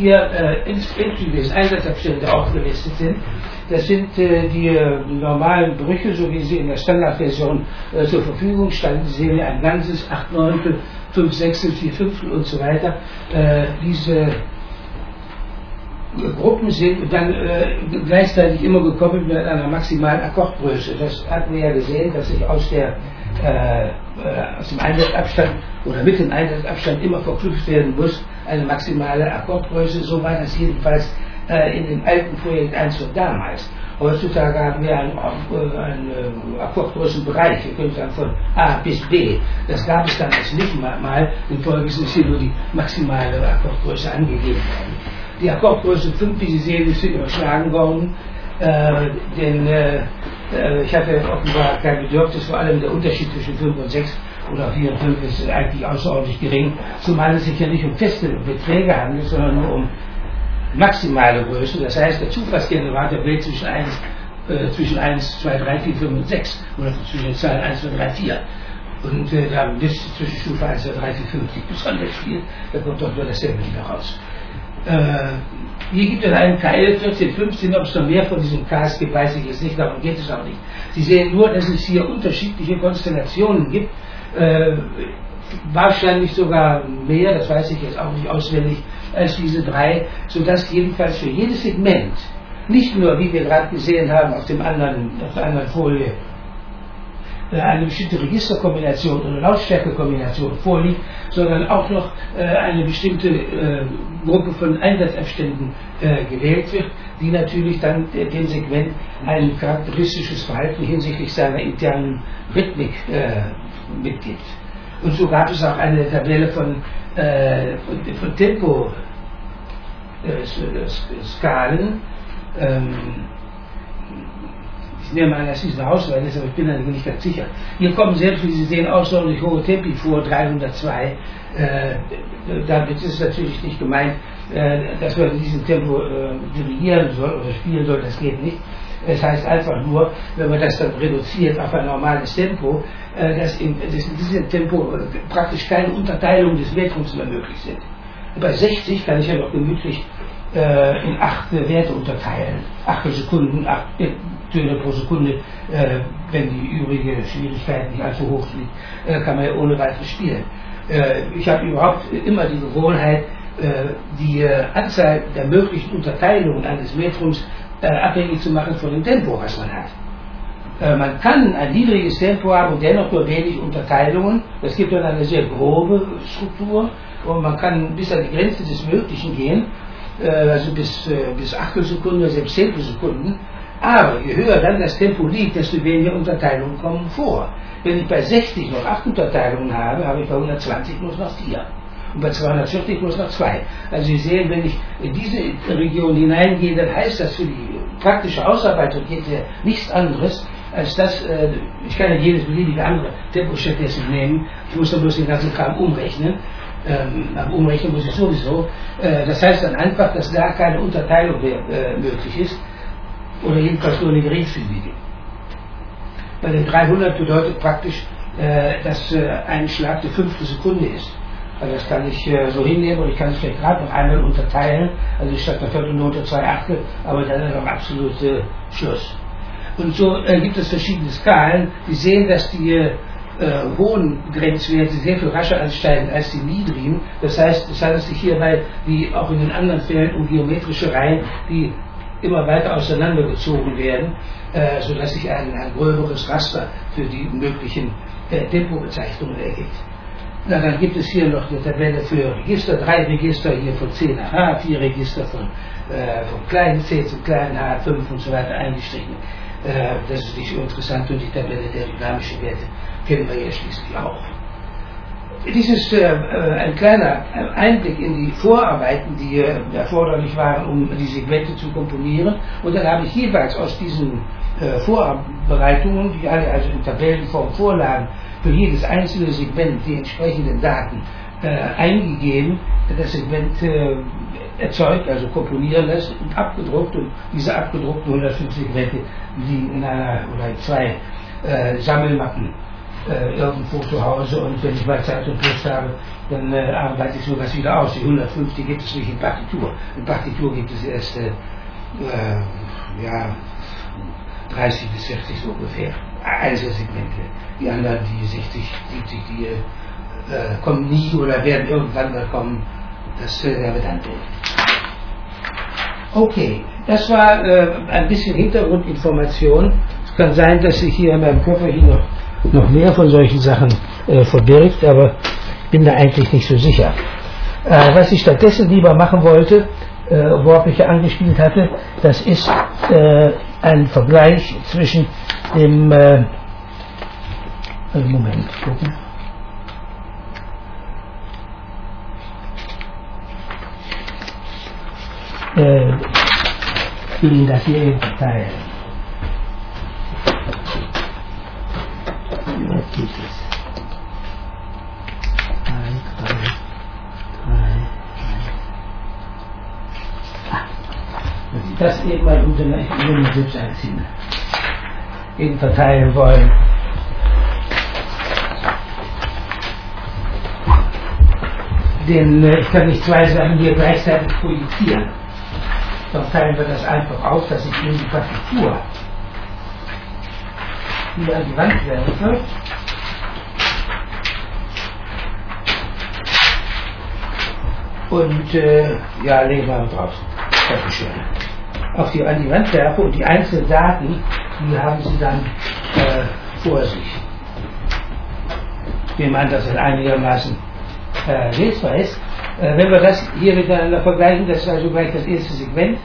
hier inklusive Einsatzabstände aufgelistet sind. Das sind die normalen Brüche, so wie sie in der Standardversion zur Verfügung standen. Sie sehen ein ganzes 8 Neuntel, 5 Sechstel, 4 Fünftel und so weiter. Diese Gruppen sind dann gleichzeitig immer gekoppelt mit einer maximalen Akkordgröße. Das hatten wir ja gesehen, dass sich aus dem Einsatzabstand oder mit dem Einsatzabstand immer verknüpft werden muss, eine maximale Akkordgröße. So war das jedenfalls in dem alten Projekt 1 von damals. Heutzutage haben wir einen Akkordgrößenbereich, wir können sagen von A bis B. Das gab es damals nicht mal, infolgedessen ist hier nur die maximale Akkordgröße angegeben worden. Die Akkordgröße 5, wie Sie sehen, ist überschlagen worden, denn ich hatte offenbar kein Bedürfnis, vor allem der Unterschied zwischen 5 und 6 oder 4 und 5 ist eigentlich außerordentlich gering, zumal es sich ja nicht um feste Beträge handelt, sondern nur um maximale Größen. Das heißt, der Zufallsgenerator wählt zwischen 1, 2, 3, 4, 5 und 6 oder zwischen den Zahlen 1, 2, 3, 4. Und da ist zwischen Stufe 1, 2, 3, 4, 5 nicht besonders viel, da kommt doch nur dasselbe wieder raus. Hier gibt es einen Teil 14, 15, ob es noch mehr von diesen Ks gibt, weiß ich jetzt nicht, darum geht es auch nicht. Sie sehen nur, dass es hier unterschiedliche Konstellationen gibt, wahrscheinlich sogar mehr, das weiß ich jetzt auch nicht auswendig, als diese 3, sodass jedenfalls für jedes Segment, nicht nur, wie wir gerade gesehen haben auf der anderen Folie, eine bestimmte Registerkombination oder Lautstärkekombination vorliegt, sondern auch noch eine bestimmte Gruppe von Einsatzabständen gewählt wird, die natürlich dann dem Segment ein charakteristisches Verhalten hinsichtlich seiner internen Rhythmik mitgibt. Und so gab es auch eine Tabelle von Tempo-Skalen. Ich nehme an, dass dies eine Auswahl ist, aber ich bin da nicht ganz sicher. Hier kommen selbst, wie Sie sehen, außerordentlich hohe Tempi vor, 302. Damit ist es natürlich nicht gemeint, dass man in diesem Tempo dirigieren soll oder spielen soll, das geht nicht. Es heißt einfach nur, wenn man das dann reduziert auf ein normales Tempo, dass in diesem Tempo praktisch keine Unterteilung des Metrums mehr möglich sind. Bei 60 kann ich ja noch gemütlich in 8 Werte unterteilen. 8 Sekunden, 8 Töne pro Sekunde, wenn die übrige Schwierigkeit nicht allzu hoch liegt, kann man ja ohne weiteres spielen. Ich habe überhaupt immer die Gewohnheit, die Anzahl der möglichen Unterteilungen eines Metrums abhängig zu machen von dem Tempo, was man hat. Man kann ein niedriges Tempo haben und dennoch nur wenig Unterteilungen. Das gibt dann eine sehr grobe Struktur und man kann bis an die Grenze des Möglichen gehen, also bis Achtelsekunde oder selbst Zehntelsekunden. Aber je höher dann das Tempo liegt, desto weniger Unterteilungen kommen vor. Wenn ich bei 60 noch 8 Unterteilungen habe, habe ich bei 120 nur noch 4. Und bei 240 nur noch 2. Also Sie sehen, wenn ich in diese Region hineingehe, dann heißt das für die praktische Ausarbeitung geht ja nichts anderes, als dass, ich kann ja jedes beliebige andere Tempo stattdessen nehmen, ich muss dann bloß den ganzen Kram umrechnen. Aber umrechnen muss ich sowieso. Das heißt dann einfach, dass da keine Unterteilung mehr möglich ist. Oder jedenfalls nur eine geringfügige. Bei den 300 bedeutet praktisch, dass ein Schlag die 5. Sekunde ist. Also das kann ich so hinnehmen und ich kann es vielleicht gerade noch einmal unterteilen, also statt der Viertelnote 2 Achtel, aber dann ist auch absolut Schluss. Und so gibt es verschiedene Skalen, die sehen, dass die hohen Grenzwerte sehr viel rascher ansteigen als die niedrigen. Das heißt, es handelt sich hierbei, wie auch in den anderen Fällen, um geometrische Reihen, die immer weiter auseinandergezogen werden, sodass sich ein gröberes Raster für die möglichen Tempobezeichnungen ergibt. Na, dann gibt es hier noch eine Tabelle für Register, 3 Register hier von C nach H, 4 Register vom kleinen c zum kleinen h, 5 und so weiter eingestrichen. Das ist nicht so interessant und die Tabelle der dynamischen Werte kennen wir ja schließlich auch. Dies ist ein kleiner Einblick in die Vorarbeiten, die erforderlich waren, um die Segmente zu komponieren. Und dann habe ich jeweils aus diesen Vorbereitungen, die alle also in Tabellenform vorlagen, für jedes einzelne Segment die entsprechenden Daten eingegeben, das Segment erzeugt, also komponieren lässt und abgedruckt. Und diese abgedruckten 105 Segmente liegen in einer oder in 2 Sammelmappen irgendwo zu Hause, und wenn ich mal Zeit und Lust habe, dann arbeite ich sowas wieder aus. Die 150 gibt es nicht in Partitur. In Partitur gibt es erst 30 bis 40 so ungefähr Einzelsegmente. Die anderen, die 60, 70, die kommen nie oder werden irgendwann mal kommen. Das wäre dann drin. Okay, das war ein bisschen Hintergrundinformation. Es kann sein, dass sich hier in meinem Koffer hier noch mehr von solchen Sachen verbirgt, aber bin da eigentlich nicht so sicher. Was ich stattdessen lieber machen wollte, worauf ich ja angespielt hatte, das ist ein Vergleich zwischen dem Moment, gucken. Ich will Ihnen das hier eben verteilen. Was gibt es? 3. Das eben mal unter Ihnen selbst einziehen. Eben verteilen wollen. Denn ich kann nicht zwei Sachen hier gleichzeitig projizieren. Dann teilen wir das einfach auf, dass ich Ihnen die Partitur hier an die Wand werfe. Und legen wir drauf. Dankeschön. An die Wand werfe, und die einzelnen Daten, die haben Sie dann vor sich. Ich nehme an, dass das einigermaßen lesbar ist. Wenn wir das hier miteinander vergleichen, das ist also gleich das erste Segment.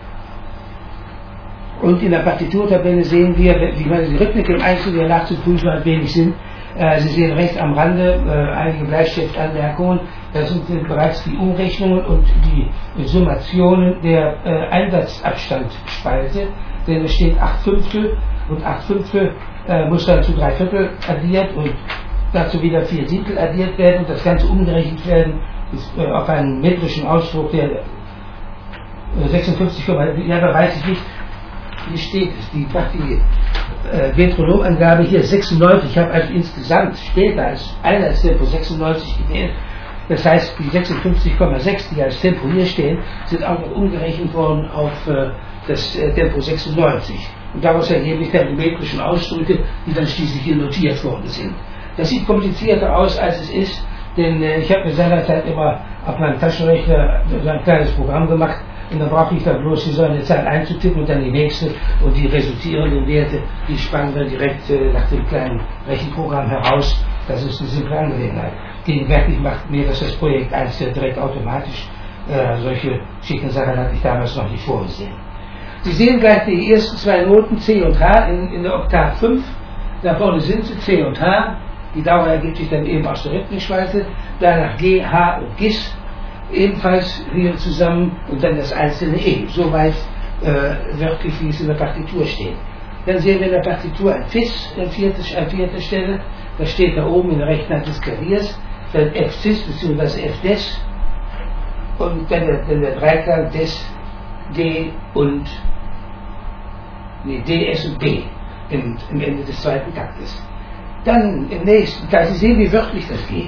Und in der Partiturtabelle sehen wir, wie man die Rhythmik im Einzelnen nachzuprüfen ein wenig sind. Sie sehen rechts am Rande einige Bleistiftanmerkungen. Das sind bereits die Umrechnungen und die Summationen der Einsatzabstandsspalte. Denn es steht 8/5 und 8/5 muss dann zu 3/4 addiert und dazu wieder 4/7 addiert werden und das Ganze umgerechnet werden auf einen metrischen Ausdruck, der 56, da weiß ich nicht, hier steht es, die Metronomangabe hier 96, ich habe also insgesamt später als Einheitstempo 96 gewählt, das heißt die 56,6, die als Tempo hier stehen, sind auch noch umgerechnet worden auf das Tempo 96 und daraus ergeben sich dann die metrischen Ausdrücke, die dann schließlich hier notiert worden sind. Das sieht komplizierter aus, als es ist, denn ich habe mir seinerzeit immer auf meinem Taschenrechner so ein kleines Programm gemacht und dann brauche ich da bloß so eine Zahl einzutippen und dann die nächste und die resultierenden Werte, die spannen dann direkt nach dem kleinen Rechenprogramm heraus. Das ist eine simple Angelegenheit. Gegenwärtig macht mir das Projekt 1 direkt automatisch. Solche schicken Sachen hatte ich damals noch nicht vorgesehen. Sie sehen gleich die ersten zwei Noten C und H in der Oktav 5. Da vorne sind sie, C und H. Die Dauer ergibt sich dann eben aus der Rhythmikspalte. Danach G, H und Gis. Ebenfalls hier zusammen und dann das einzelne E. Soweit wörtlich, wie es in der Partitur steht. Dann sehen wir in der Partitur ein Fis an vierter Stelle. Das steht da oben in der rechten Hand des Klaviers. Dann F-Cis bzw. F-Des. Und dann der Dreiklang Des, D und D, S und B im Ende des zweiten Taktes. Dann im nächsten Teil, Sie sehen, wie wörtlich das geht.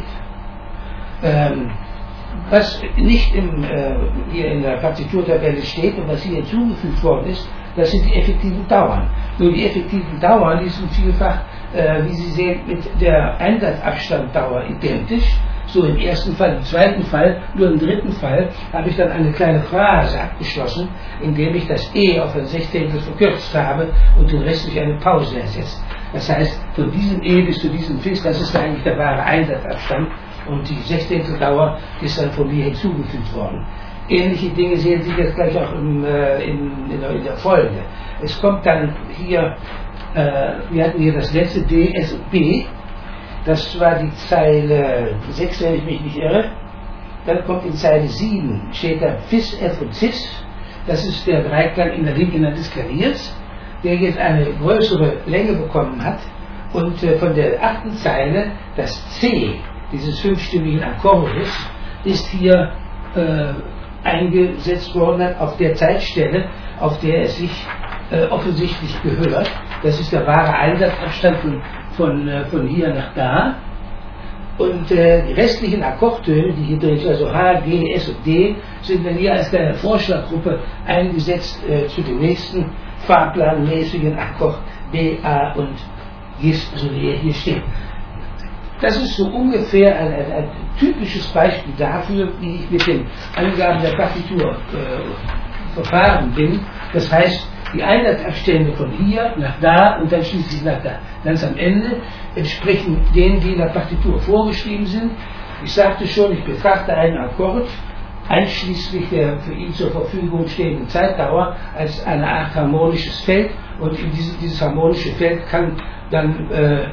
Was nicht hier in der Partiturtabelle steht und was hier hinzugefügt worden ist, das sind die effektiven Dauern. Nur die effektiven Dauern, die sind vielfach, wie Sie sehen, mit der Einsatzabstanddauer identisch. So im ersten Fall, im zweiten Fall, nur im dritten Fall habe ich dann eine kleine Phrase abgeschlossen, indem ich das E auf ein Sechzehntel verkürzt habe und den Rest durch eine Pause ersetzt. Das heißt, von diesem E bis zu diesem Fis, das ist eigentlich der wahre Einsatzabstand und die Sechzehnteldauer ist dann von mir hinzugefügt worden. Ähnliche Dinge sehen Sie jetzt gleich auch in der Folge. Es kommt dann hier, wir hatten hier das letzte D, S und B. Das war die Zeile 6, wenn ich mich nicht irre. Dann kommt in Zeile 7, steht da Fis, F und Cis. Das ist der Dreiklang in der linken Hand des Klaviers, der jetzt eine größere Länge bekommen hat. Und von der 8. Zeile, das C, dieses fünfstimmigen Akkordes, ist hier eingesetzt worden auf der Zeitstelle, auf der es sich offensichtlich gehört. Das ist der wahre Einsatzabstand von von hier nach da. Und die restlichen Akkordtöne, die hier drin sind, also H, G, S und D, sind dann hier als kleine Vorschlaggruppe eingesetzt zu dem nächsten fahrplanmäßigen Akkord B, A und Gis, also wie er hier steht. Das ist so ungefähr ein typisches Beispiel dafür, wie ich mit den Angaben der Partitur verfahren bin. Das heißt, die Einheitsabstände von hier nach da und dann schließlich nach da. Ganz am Ende entsprechen denen, die in der Partitur vorgeschrieben sind. Ich sagte schon, ich betrachte einen Akkord einschließlich der für ihn zur Verfügung stehenden Zeitdauer als eine Art harmonisches Feld, und in dieses harmonische Feld kann dann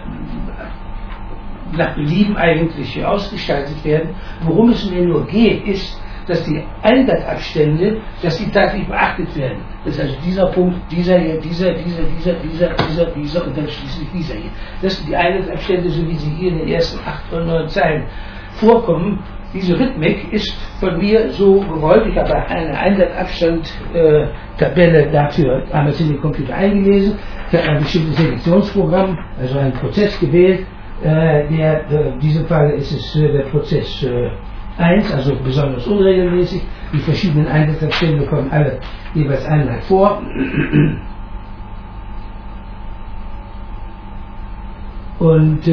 nach Belieben eigentlich ausgestaltet werden. Worum es mir nur geht, ist, dass die Einsatzabstände, dass die tatsächlich beachtet werden. Das ist also dieser Punkt, dieser hier, dieser und dann schließlich dieser hier. Das sind die Einsatzabstände, so wie sie hier in den ersten 8 oder 9 Zeilen vorkommen. Diese Rhythmik ist von mir so gewollt. Ich habe eine Einsatzabstand-Tabelle dafür damals in den Computer eingelesen. Ich habe ein bestimmtes Selektionsprogramm, also einen Prozess gewählt. In diesem Fall ist es der Prozess 1, also besonders unregelmäßig. Die verschiedenen Einsatzabstände kommen alle jeweils einmal vor. Und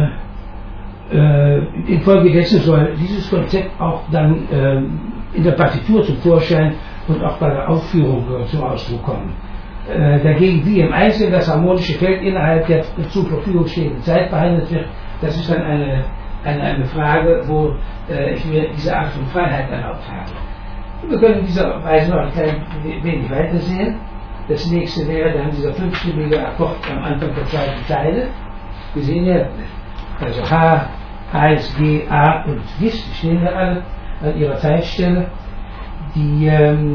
infolgedessen soll dieses Konzept auch dann in der Partitur zum Vorschein und auch bei der Aufführung zum Ausdruck kommen. Dagegen, wie im Einzelnen das harmonische Feld innerhalb der zur Verfügung stehenden Zeit behandelt wird, das ist dann eine Frage, wo ich mir diese Art von Freiheit erlaubt habe. Wir können in dieser Weise noch ein klein wenig weitersehen. Das nächste wäre dann dieser 5-stimmige Akkord am Anfang der zweiten Zeile. Wir sehen ja, also H, S, G, A und Gis, die stehen da alle an ihrer Zeitstelle. Die,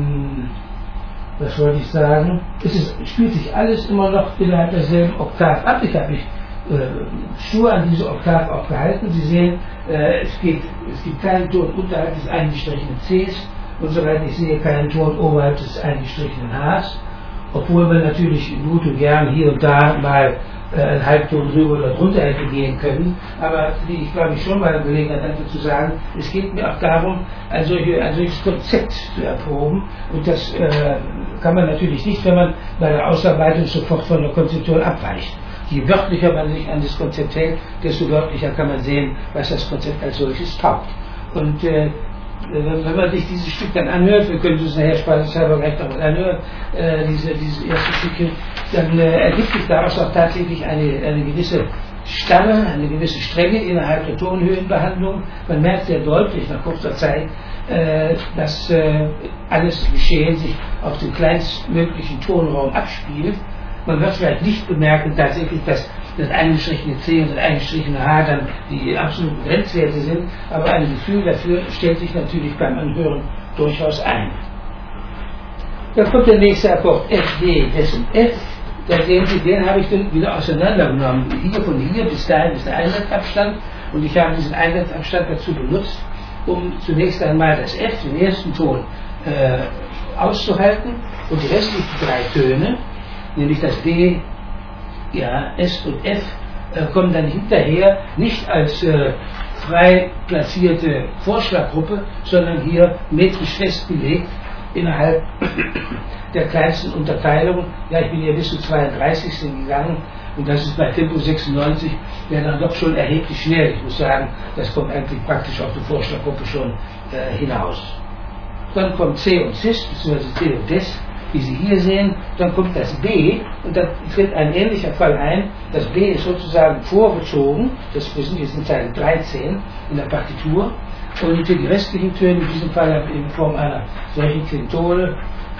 was wollte ich sagen? Spielt sich alles immer noch innerhalb derselben Oktav ab. Ich habe mich stur an diese Oktav auch gehalten. Sie sehen, es gibt keinen Ton unterhalb des eingestrichenen Cs und soweit ich sehe, keinen Ton oberhalb des eingestrichenen Hs, obwohl man natürlich gut und gern hier und da mal einen Halbton drüber oder drunter hätte gehen können, aber wie ich glaube ich schon mal Gelegenheit hatte zu sagen, es geht mir auch darum, ein solches Konzept zu erproben, und das kann man natürlich nicht, wenn man bei der Ausarbeitung sofort von der Konzeption abweicht. Je wörtlicher man sich an das Konzept hält, desto wörtlicher kann man sehen, was das Konzept als solches taugt. Und wenn man sich dieses Stück dann anhört, wir können uns nachher spaßeshalber gleich nochmal anhören, diese erste Stücke, dann ergibt sich daraus auch tatsächlich eine gewisse Stange, eine gewisse Strenge innerhalb der Tonhöhenbehandlung. Man merkt sehr deutlich nach kurzer Zeit, dass alles Geschehen sich auf dem kleinstmöglichen Tonraum abspielt. Man wird vielleicht nicht bemerken tatsächlich, dass das eingestrichene C und das eingestrichene H dann die absoluten Grenzwerte sind, aber ein Gefühl dafür stellt sich natürlich beim Anhören durchaus ein. Dann kommt der nächste Akkord F, D, S und F. Da sehen Sie, den habe ich dann wieder auseinandergenommen. Hier von hier bis dahin ist der Einsatzabstand, und ich habe diesen Einsatzabstand dazu benutzt, um zunächst einmal das F, den ersten Ton, auszuhalten, und die restlichen 3 Töne, nämlich das D, ja, S und F, kommen dann hinterher nicht als frei platzierte Vorschlaggruppe, sondern hier metrisch festgelegt innerhalb der kleinsten Unterteilung. Ja, ich bin hier bis zu 32 gegangen, und das ist bei Tempo 96 ja dann doch schon erheblich schnell. Ich muss sagen, das kommt eigentlich praktisch auf die Vorschlaggruppe schon hinaus. Dann kommt C und Cis, beziehungsweise C und Des, wie Sie hier sehen. Dann kommt das B, und dann tritt ein ähnlicher Fall ein. Das B ist sozusagen vorgezogen, das wir sind jetzt in Zeile 13 in der Partitur, und die restlichen Töne in diesem Fall in Form einer solchen Quintole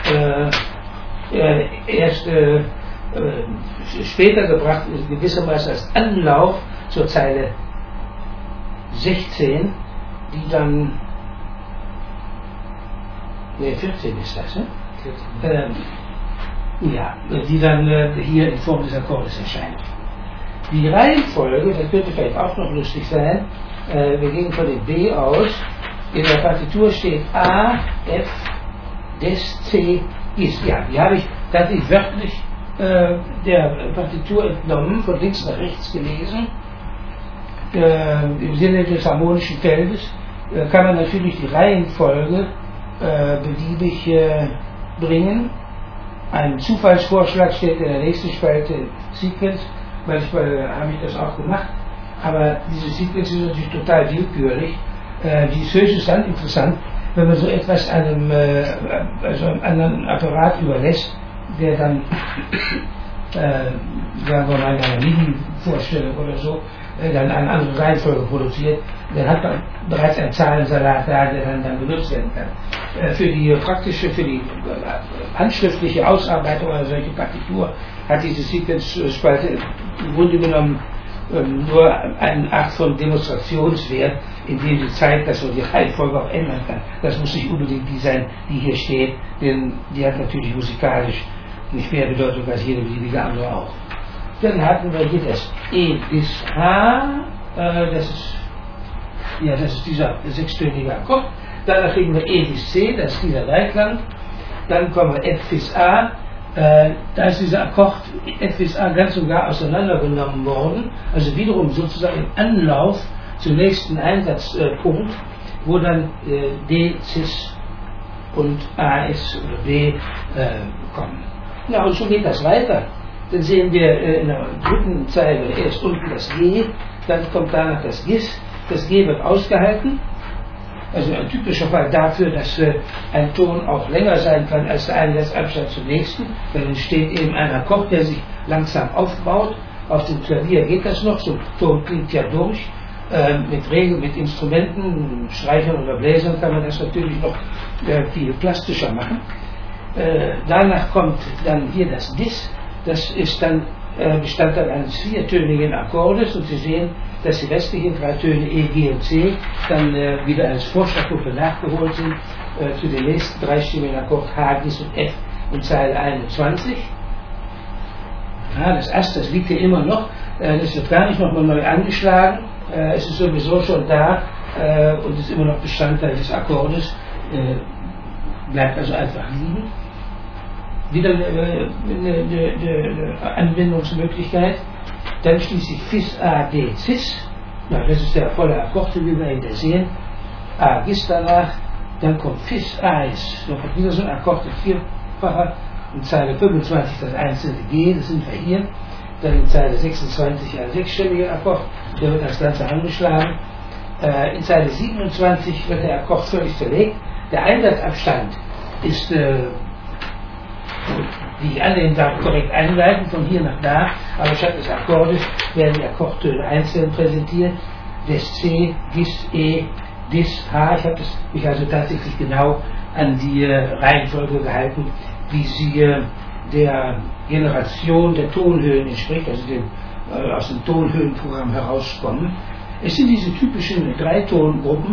erst später gebracht, gewissermaßen als Anlauf zur Zeile 16, die dann 14 ist das, ne? Ja, die dann hier in Form des Akkordes erscheint. Die Reihenfolge, das könnte vielleicht auch noch lustig sein, wir gehen von dem B aus. In der Partitur steht A, F, Des, C, Gis. Ja, die habe ich tatsächlich wörtlich der Partitur entnommen, von links nach rechts gelesen, im Sinne des harmonischen Feldes, kann man natürlich die Reihenfolge beliebig bringen. Ein Zufallsvorschlag steht in der nächsten Spalte Sequence, manchmal habe ich das auch gemacht, aber diese Sequence ist natürlich total willkürlich. Die ist höchstens interessant, wenn man so etwas einem anderen Apparat überlässt, der dann, sagen wir mal, in einer MIDI-Vorstellung oder so, dann eine andere Reihenfolge produziert, dann hat man bereits einen Zahlensalat da, der dann benutzt werden kann. Für die handschriftliche Ausarbeitung einer solchen Partitur hat diese Sequence-Spalte im Grunde genommen nur eine Art von Demonstrationswert, indem sie zeigt, dass man die Reihenfolge auch ändern kann. Das muss nicht unbedingt die sein, die hier steht, denn die hat natürlich musikalisch nicht mehr Bedeutung als jede beliebige andere auch. Dann hatten wir hier das E bis H, das ist dieser sechstönige Akkord. Danach kriegen wir E bis C, das ist dieser Dreiklang. Dann kommen wir F bis A, da ist dieser Akkord F bis A ganz und gar auseinandergenommen worden, also wiederum sozusagen im Anlauf zum nächsten Einsatzpunkt, wo dann D, Cis und A, S oder B kommen. Ja, und so geht das weiter. Dann sehen wir in der dritten Zeile erst unten das G, dann kommt danach das Gis. Das G wird ausgehalten. Also ein typischer Fall dafür, dass ein Ton auch länger sein kann als der Einsatzabstand zum nächsten. Dann entsteht eben ein Akkord, der sich langsam aufbaut. Auf dem Klavier geht das noch, so ein Ton klingt ja durch. Mit Instrumenten, Streichern oder Bläsern kann man das natürlich noch viel plastischer machen. Danach kommt dann hier das Dis. Das ist dann Bestandteil eines viertönigen Akkordes und Sie sehen, dass die restlichen drei Töne E, G und C dann wieder als Vorschlaggruppe nachgeholt sind zu den nächsten dreistimmigen Akkord H, Gis und F in Zeile 21. Ja, das Ast, das liegt hier immer noch, das wird gar nicht nochmal neu angeschlagen, es ist sowieso schon da und ist immer noch Bestandteil des Akkordes, bleibt also einfach liegen. Wieder eine Anwendungsmöglichkeit. Dann schließlich Fis, A, D, Cis. Ja, das ist der volle Akkord, wie wir ihn da sehen. A, Gis danach. Dann kommt Fis, A, S. Noch wieder so ein Akkord in vierfacher. In Zeile 25 das einzelne G, das sind wir hier. Dann in Zeile 26 ein sechsstelliger Akkord, der wird das Ganze angeschlagen. In Zeile 27 wird der Akkord völlig zerlegt. Der Einsatzabstand ist die ich annehmen darf, korrekt einleiten, von hier nach da, aber statt des Akkordes werden die Akkordtöne einzeln präsentiert, des C, Gis, E, Dis, H. Ich habe mich also tatsächlich genau an die Reihenfolge gehalten, wie sie der Generation der Tonhöhen entspricht, also aus dem Tonhöhenprogramm herauskommen. Es sind diese typischen Dreitongruppen,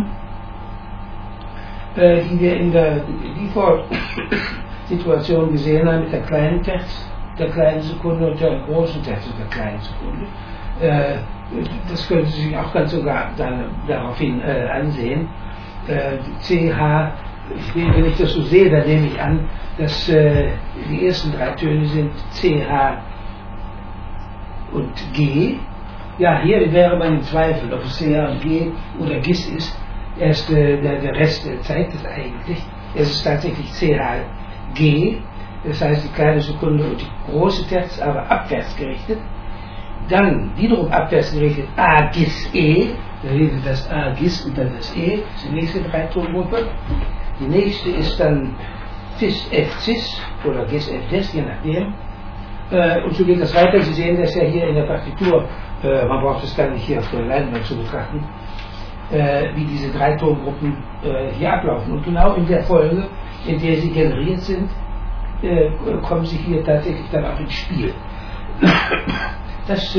die wir in der Default-Situation gesehen haben, mit der kleinen Terz, der kleinen Sekunde und der großen Terz und der kleinen Sekunde. Das können Sie sich auch ganz sogar daraufhin ansehen. CH, wenn ich das so sehe, dann nehme ich an, dass die ersten drei Töne sind CH und G. Ja, hier wäre man im Zweifel, ob es CH und G oder Gis ist. Erst der Rest zeigt es eigentlich. Es ist tatsächlich CH G, das heißt die kleine Sekunde und die große Terz, aber abwärts gerichtet. Dann wiederum abwärts gerichtet A, Gis, E. Da wäre das A, Gis und dann das E. Das ist die nächste Dreitongruppe. Die nächste ist dann Fis, F, Cis oder Gis, F, Des, je nachdem. Und so geht das weiter. Sie sehen das ja hier in der Partitur. Man braucht es gar nicht hier auf der Leinwand zu betrachten, wie diese Dreitongruppen hier ablaufen. Und genau in der Folge, in der sie generiert sind, kommen sie hier tatsächlich dann auch ins Spiel. Das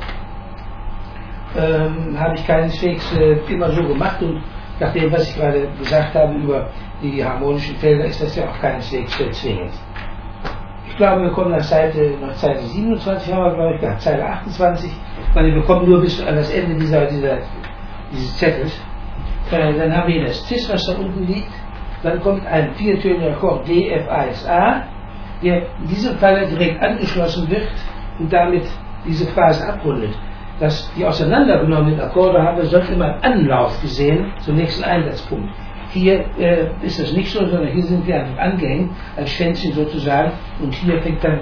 habe ich keineswegs immer so gemacht, und nach dem, was ich gerade gesagt habe über die harmonischen Felder, ist das ja auch keineswegs zwingend. Ich glaube, wir kommen nach Seite 27, haben wir, glaube ich, gehabt, Zeile 28, weil wir kommen nur bis an das Ende dieses Zettels. Dann haben wir das Cis, was da unten liegt. Dann kommt ein viertöniger Akkord D, F, A, S, A. der in diesem Falle direkt angeschlossen wird und damit diese Phase abrundet. Dass die auseinandergenommenen Akkorde haben wir sonst immer einen Anlauf gesehen zum nächsten Einsatzpunkt. Hier ist das nicht so, sondern hier sind wir einfach angehängt, als Schwänzchen sozusagen, und hier fängt dann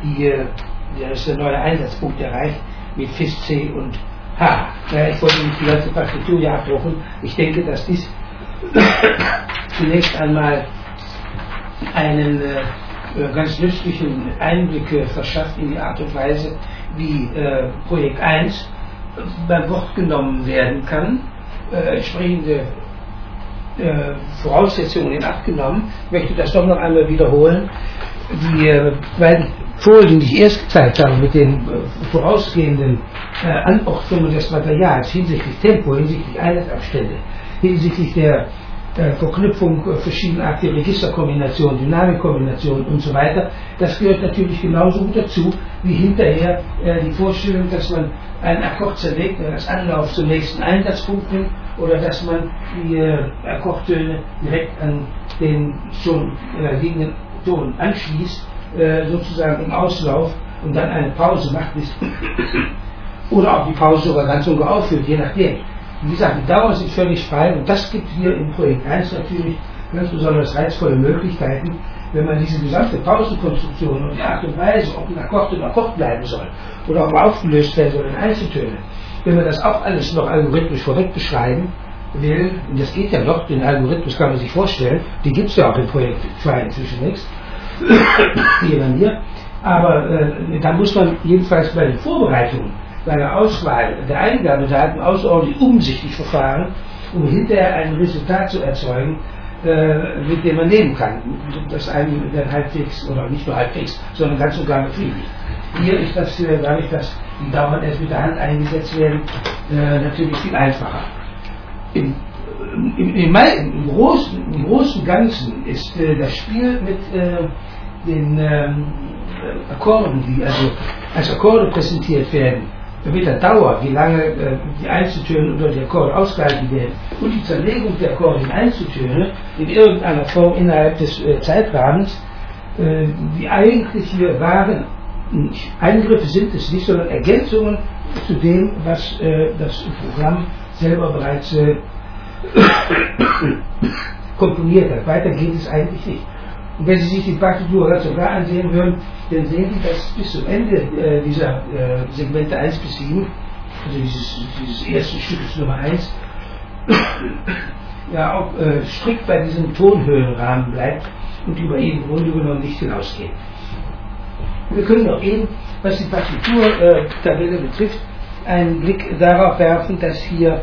ist der neue Einsatzpunkt erreicht mit Fis, C und H. Ich wollte nicht die ganze Partitur hier abbruchen. Ich denke, dass dies zunächst einmal einen ganz nützlichen Einblick verschafft in die Art und Weise, wie Projekt 1 beim Wort genommen werden kann, entsprechende Voraussetzungen in Acht genommen. Ich möchte das doch noch einmal wiederholen. Die beiden Folien, die ich erst gezeigt habe, mit den vorausgehenden Anordnungen des Materials hinsichtlich Tempo, hinsichtlich Einheitsabstände, hinsichtlich der Verknüpfung verschiedenartiger Registerkombinationen, Dynamikkombinationen und so weiter, das gehört natürlich genauso gut dazu, wie hinterher die Vorstellung, dass man einen Akkord zerlegt, als Anlauf zum nächsten Einsatzpunkt nimmt, oder dass man die Akkordtöne direkt an den schon liegenden Ton anschließt, sozusagen im Auslauf, und dann eine Pause macht, oder auch die Pause sogar ganz und gar aufführt, je nachdem. Wie gesagt, die Dauer sind völlig frei, und das gibt hier im Projekt 1 natürlich ganz besonders reizvolle Möglichkeiten, wenn man diese gesamte Pausenkonstruktion und die Art und Weise, ob ein Akkord im Akkord bleiben soll oder ob aufgelöst werden soll in Einzeltöne, wenn man das auch alles noch algorithmisch vorweg beschreiben will, und das geht ja noch, den Algorithmus kann man sich vorstellen, die gibt es ja auch im Projekt 2 inzwischen nichts, hier bei mir, aber da muss man jedenfalls bei den Vorbereitungen, bei der Auswahl der Eingabedaten außerordentlich umsichtig verfahren, um hinterher ein Resultat zu erzeugen, mit dem man leben kann, das einem dann halbwegs, oder nicht nur halbwegs, sondern ganz und gar befriedigt. Hier ist das, dadurch, dass die Dauern erst mit der Hand eingesetzt werden, natürlich viel einfacher. Im großen Ganzen ist das Spiel mit den Akkorden, die also als Akkorde präsentiert werden, mit der Dauer, wie lange die Einzeltöne oder die Akkorde ausgehalten werden, und die Zerlegung der Akkorde in Einzeltöne in irgendeiner Form innerhalb des Zeitrahmens, die eigentliche wahren Eingriffe sind es nicht, sondern Ergänzungen zu dem, was das Programm selber bereits komponiert hat. Weiter geht es eigentlich nicht. Und wenn Sie sich die Partitur ganz und gar ansehen würden, dann sehen Sie, dass bis zum Ende dieser Segmente 1 bis 7, also dieses ersten Stückes Nummer 1, ja auch strikt bei diesem Tonhöhenrahmen bleibt und über ihn im Grunde genommen nicht hinausgeht. Wir können auch eben, was die Partiturtabelle betrifft, einen Blick darauf werfen, dass hier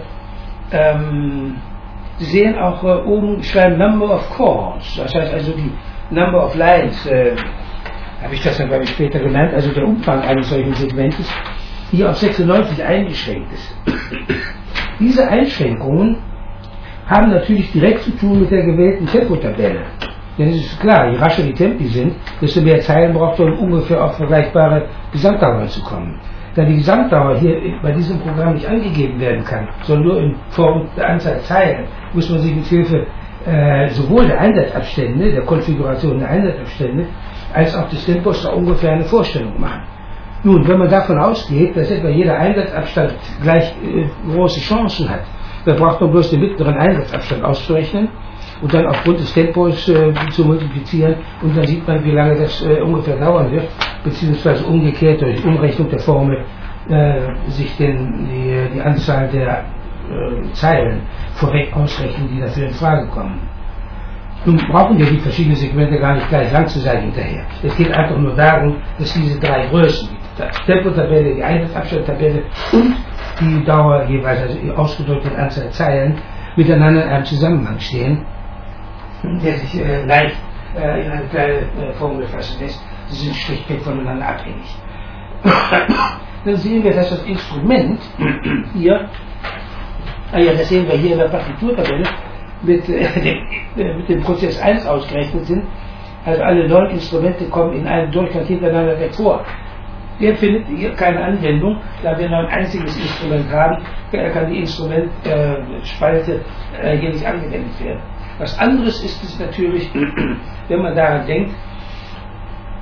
Sie sehen auch oben schreiben Number of Chords, das heißt also die Number of Lines, habe ich das dann glaube ich später genannt, also der Umfang eines solchen Segmentes, hier auf 96 eingeschränkt ist. Diese Einschränkungen haben natürlich direkt zu tun mit der gewählten Tempotabelle. Denn es ist klar, je rascher die Tempi sind, desto mehr Zeilen braucht man, um ungefähr auf vergleichbare Gesamtdauer zu kommen. Da die Gesamtdauer hier bei diesem Programm nicht angegeben werden kann, sondern nur in Form der Anzahl Zeilen, muss man sich mit Hilfe sowohl der Einsatzabstände, der Konfiguration der Einsatzabstände, als auch des Tempos da ungefähr eine Vorstellung machen. Nun, wenn man davon ausgeht, dass etwa jeder Einsatzabstand gleich große Chancen hat, dann braucht man bloß den mittleren Einsatzabstand auszurechnen und dann aufgrund des Tempos zu multiplizieren, und dann sieht man, wie lange das ungefähr dauern wird, beziehungsweise umgekehrt durch Umrechnung der Formel sich die Anzahl der Zeilen vorweg ausrechnen, die dafür in Frage kommen. Nun brauchen wir die verschiedenen Segmente gar nicht gleich lang zu sein hinterher. Es geht einfach nur darum, dass diese drei Größen, die Tempotabelle, die Einsatzabstandtabelle und die Dauer jeweils, also ausgedrückt in Anzahl Zeilen, miteinander in einem Zusammenhang stehen, der sich leicht in eine kleine Formel fassen lässt. Sie sind schlichtweg voneinander abhängig. Dann sehen wir, dass das Instrument hier, das sehen wir hier in der Partiturtabelle, mit dem Prozess 1 ausgerechnet sind. Also alle 9 Instrumente kommen in einem Durchgang hintereinander weg vor. Der findet hier keine Anwendung, da wir nur ein einziges Instrument haben, kann die Instrumentspalte hier nicht angewendet werden. Was anderes ist es natürlich, wenn man daran denkt,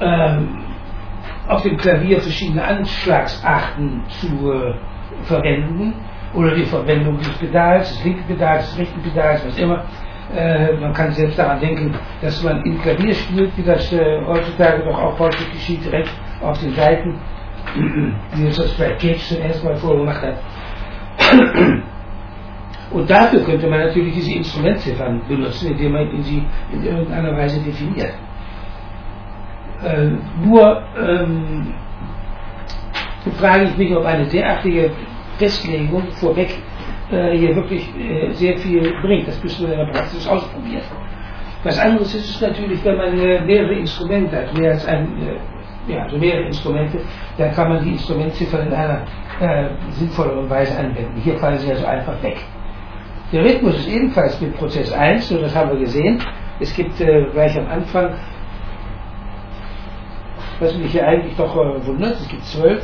auf dem Klavier verschiedene Anschlagsarten zu verwenden oder die Verwendung des Pedals, des linken Pedals, des rechten Pedals, was immer. Man kann selbst daran denken, dass man im Klavier spielt, wie das heutzutage doch auch häufig geschieht, direkt auf den Seiten, wie es das vielleicht Cage zuerst mal vorgemacht hat. Und dafür könnte man natürlich diese Instrumentziffern benutzen, indem man sie in irgendeiner Weise definiert. Nur frage ich mich, ob eine derartige Festlegung vorweg hier wirklich sehr viel bringt. Das müssen wir in der Praxis ausprobieren. Was anderes ist es natürlich, wenn man mehrere Instrumente hat, mehr als mehrere Instrumente, dann kann man die Instrumentziffern in einer sinnvolleren Weise anwenden. Hier fallen sie also einfach weg. Der Rhythmus ist ebenfalls mit Prozess 1, und das haben wir gesehen. Es gibt gleich am Anfang, was mich hier eigentlich doch wundert, es gibt 12.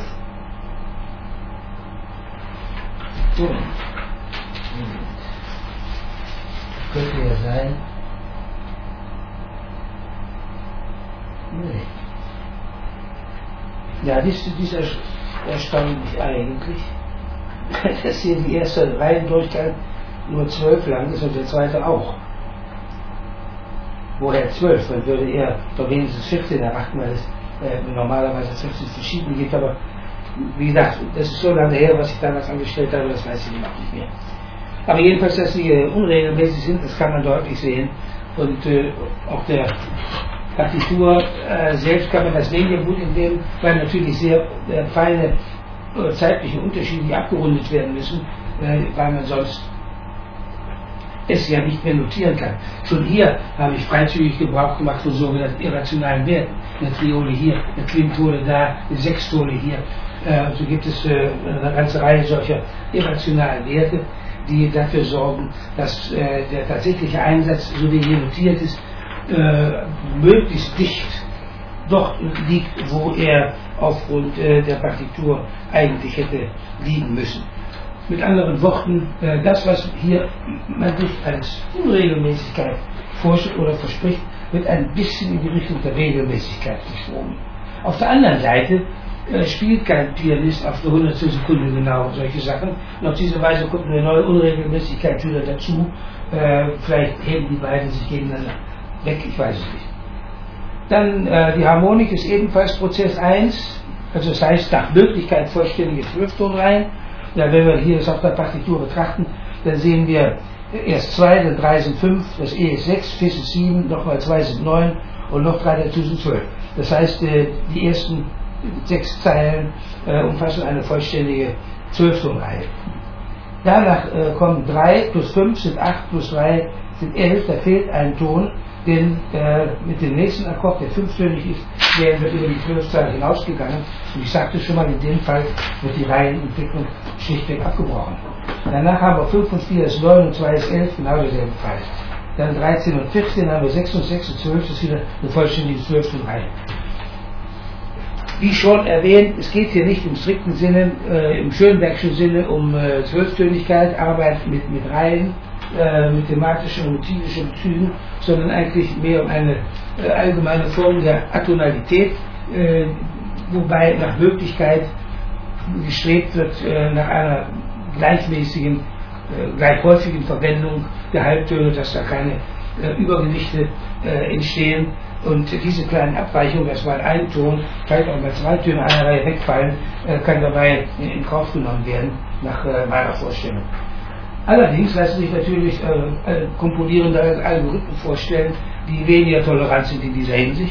So. Könnte ja sein. Nee. Ja, dies ist erstaunlich eigentlich. Dass hier die erste Reihendurchgang nur 12 lang ist und der zweite auch. Woher 12? Man würde eher doch wenigstens 14 erachten, weil es normalerweise 15 verschieden gibt, aber wie gesagt, das ist so lange her, was ich damals angestellt habe, das weiß ich auch nicht mehr. Aber jedenfalls, dass sie unregelmäßig sind, das kann man deutlich sehen. Und auch der Partitur selbst kann man das weniger gut entnehmen, weil natürlich sehr feine zeitliche Unterschiede, die abgerundet werden müssen, weil man sonst es ja nicht mehr notieren kann. Schon hier habe ich freizügig Gebrauch gemacht von sogenannten irrationalen Werten. Eine Triole hier, eine Quintole da, eine Sextole hier. So gibt es eine ganze Reihe solcher irrationalen Werte, die dafür sorgen, dass der tatsächliche Einsatz, so wie hier notiert ist, möglichst dicht dort liegt, wo er aufgrund der Partitur eigentlich hätte liegen müssen. Mit anderen Worten, das, was hier man sich als Unregelmäßigkeit vorstellt oder verspricht, wird ein bisschen in die Richtung der Regelmäßigkeit geschoben. Auf der anderen Seite spielt kein Pianist auf der 100. Sekunde genau solche Sachen. Und auf diese Weise kommt eine neue Unregelmäßigkeit wieder dazu. Vielleicht heben die beiden sich gegeneinander weg, ich weiß es nicht. Dann die Harmonik ist ebenfalls Prozess 1, also das heißt nach Möglichkeit vollständige Zwölftonreihen. Ja, wenn wir hier das auf der Partitur betrachten, dann sehen wir erst 2, dann 3 sind 5, das E ist 6, Fis ist 7, nochmal 2 sind 9 und noch 3 dazu sind 12. Das heißt, die ersten 6 Zeilen umfassen eine vollständige Zwölftonreihe. Danach kommen 3 plus 5 sind 8 plus 3 sind 11, da fehlt ein Ton, denn mit dem nächsten Akkord, der fünftönig ist, wären wir über die 12 Zeilen hinausgegangen. Und ich sagte schon mal, in dem Fall wird die Reihenentwicklung schlichtweg abgebrochen. Danach haben wir 5 und 4 ist 9 und 2 ist 11, genau derselbe Fall. Dann 13 und 14 haben wir 6 und 6 und 12, das ist wieder eine vollständige Zwölftonreihe. Wie schon erwähnt, es geht hier nicht im strikten Sinne, im Schönbergschen Sinne um Zwölftönigkeit, Arbeit mit Reihen, mit thematischen und motivischen Bezügen, sondern eigentlich mehr um eine allgemeine Form der Atonalität, wobei nach Möglichkeit gestrebt wird nach einer gleichmäßigen, gleich häufigen Verwendung der Halbtöne, dass da keine Übergewichte entstehen. Und diese kleinen Abweichungen, dass mal ein Ton, vielleicht auch mal 2 Töne einer Reihe wegfallen, kann dabei in Kauf genommen werden, nach meiner Vorstellung. Allerdings lassen sich natürlich komponierende Algorithmen vorstellen, die weniger tolerant sind in dieser Hinsicht.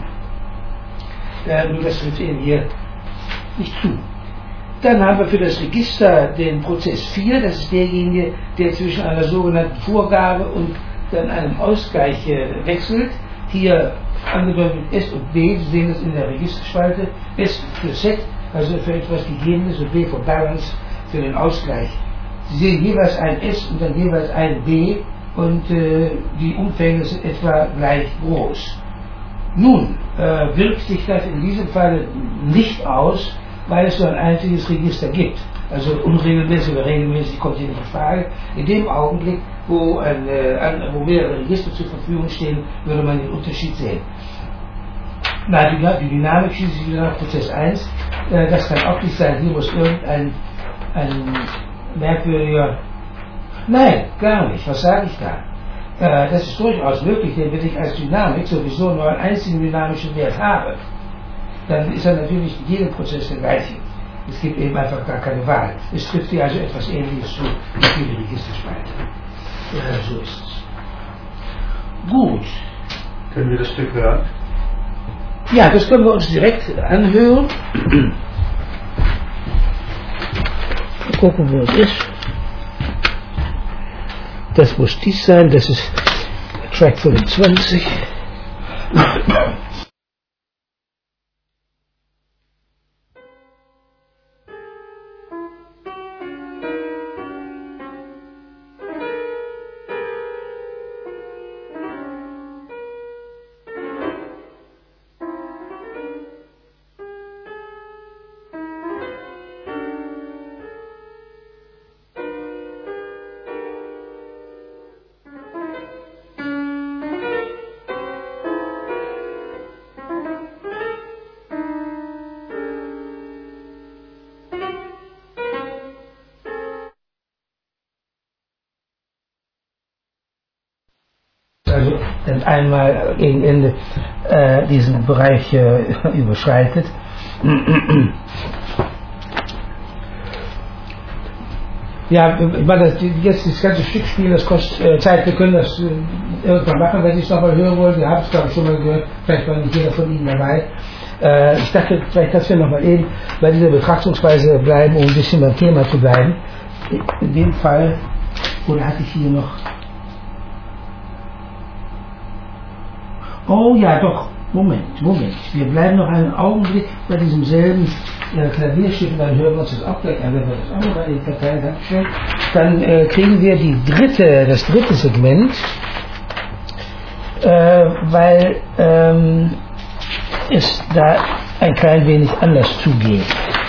Nur das trifft eben hier nicht zu. Dann haben wir für das Register den Prozess 4, das ist derjenige, der zwischen einer sogenannten Vorgabe und dann einem Ausgleich wechselt. Hier angedeutet mit S und B, Sie sehen das in der Registerspalte, S für Set, also für etwas Gegebenes, und B für Balance, für den Ausgleich. Sie sehen jeweils ein S und dann jeweils ein B und die Umfänge sind etwa gleich groß. Nun wirkt sich das in diesem Fall nicht aus, weil es so ein einziges Register gibt. Also unregelmäßig oder regelmäßig kommt hier nicht in Frage. In dem Augenblick, wo mehrere Register zur Verfügung stehen, würde man den Unterschied sehen. Na, die Dynamik schließt sich wieder nach Prozess 1. Das kann auch nicht sein. Hier muss irgendein merkwürdiger... Nein, gar nicht. Was sage ich da? Das ist durchaus möglich, denn wenn ich als Dynamik sowieso nur einen einzigen dynamischen Wert habe, dann ist er natürlich in jedem Prozess der gleiche. Es gibt eben einfach gar keine Wahl. Es trifft hier also etwas Ähnliches zu wie die Registerspalte. So ist es. Gut. Können wir das Stück hören? Ja, das können wir uns direkt anhören. Mal gucken, wo es ist. Das muss dies sein, das ist Track 25. Also dann einmal gegen Ende diesen Bereich überschreitet. Ja, ich meine, jetzt das ganze Stück spielen, das kostet Zeit. Wir können das irgendwann machen, wenn Sie es nochmal hören wollen. Wir haben es, glaube ich, schon mal gehört. Vielleicht war nicht jeder von Ihnen dabei. Ich dachte, vielleicht, dass wir nochmal eben bei dieser Betrachtungsweise bleiben, um ein bisschen beim Thema zu bleiben. In dem Fall, oder hatte ich hier noch... Oh ja, doch, Moment. Wir bleiben noch einen Augenblick bei diesem selben Klavierstück und dann hören wir uns das auch gleich an, wenn wir das auch noch mal in die Datei, Dankeschön. Dann kriegen wir das dritte Segment, weil es da ein klein wenig anders zugeht.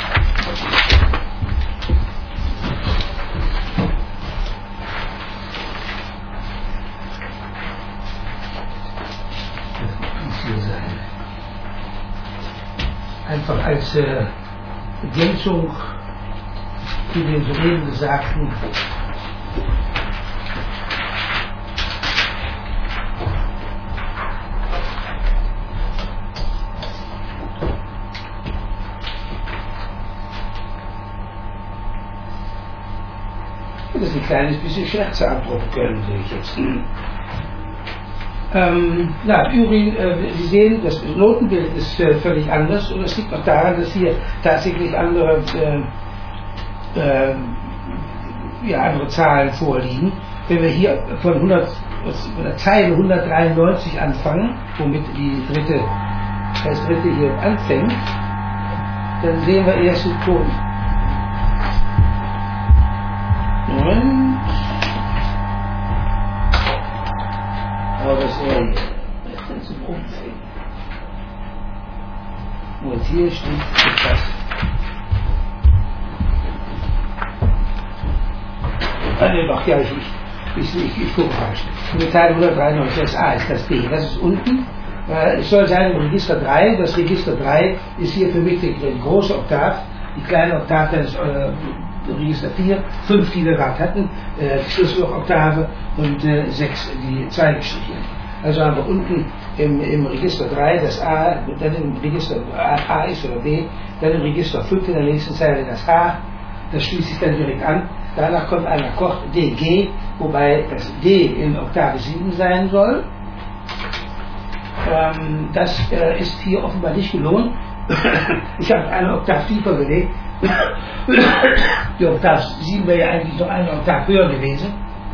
Einfach als Ergänzung zu den soeben Gesagten. Das ist ein kleines bisschen Scherze abdrucken können, sehe ich jetzt. Ja, übrigens, Sie sehen, das Notenbild ist völlig anders und es liegt auch daran, dass hier tatsächlich andere Zahlen vorliegen. Wenn wir hier von der Zeile 193 anfangen, womit das dritte hier anfängt, dann sehen wir erst den Ton. Und aber das wäre hier zum Umfängen. Und hier steht das. Nee, doch, ja, ich gucke falsch. Mit Teil 193, das A ist das D, das ist unten. Es soll sein im Register 3. Das Register 3 ist hier für mich die große Oktav. Die kleine Oktav, das ist Register 4, 5, die wir gerade hatten, Schlüsseloktave und 6, die zweigestrichen. Also haben wir unten im Register 3 das A, dann im Register A ist oder B, dann im Register 5 in der nächsten Zeile das H, das schließt sich dann direkt an. Danach kommt ein Akkord DG, wobei das D in Oktave 7 sein soll. Das ist hier offenbar nicht gelungen. Ich habe eine Oktav tiefer gelegt. Die Oktav 7 wäre ja eigentlich noch eine Oktav höher gewesen.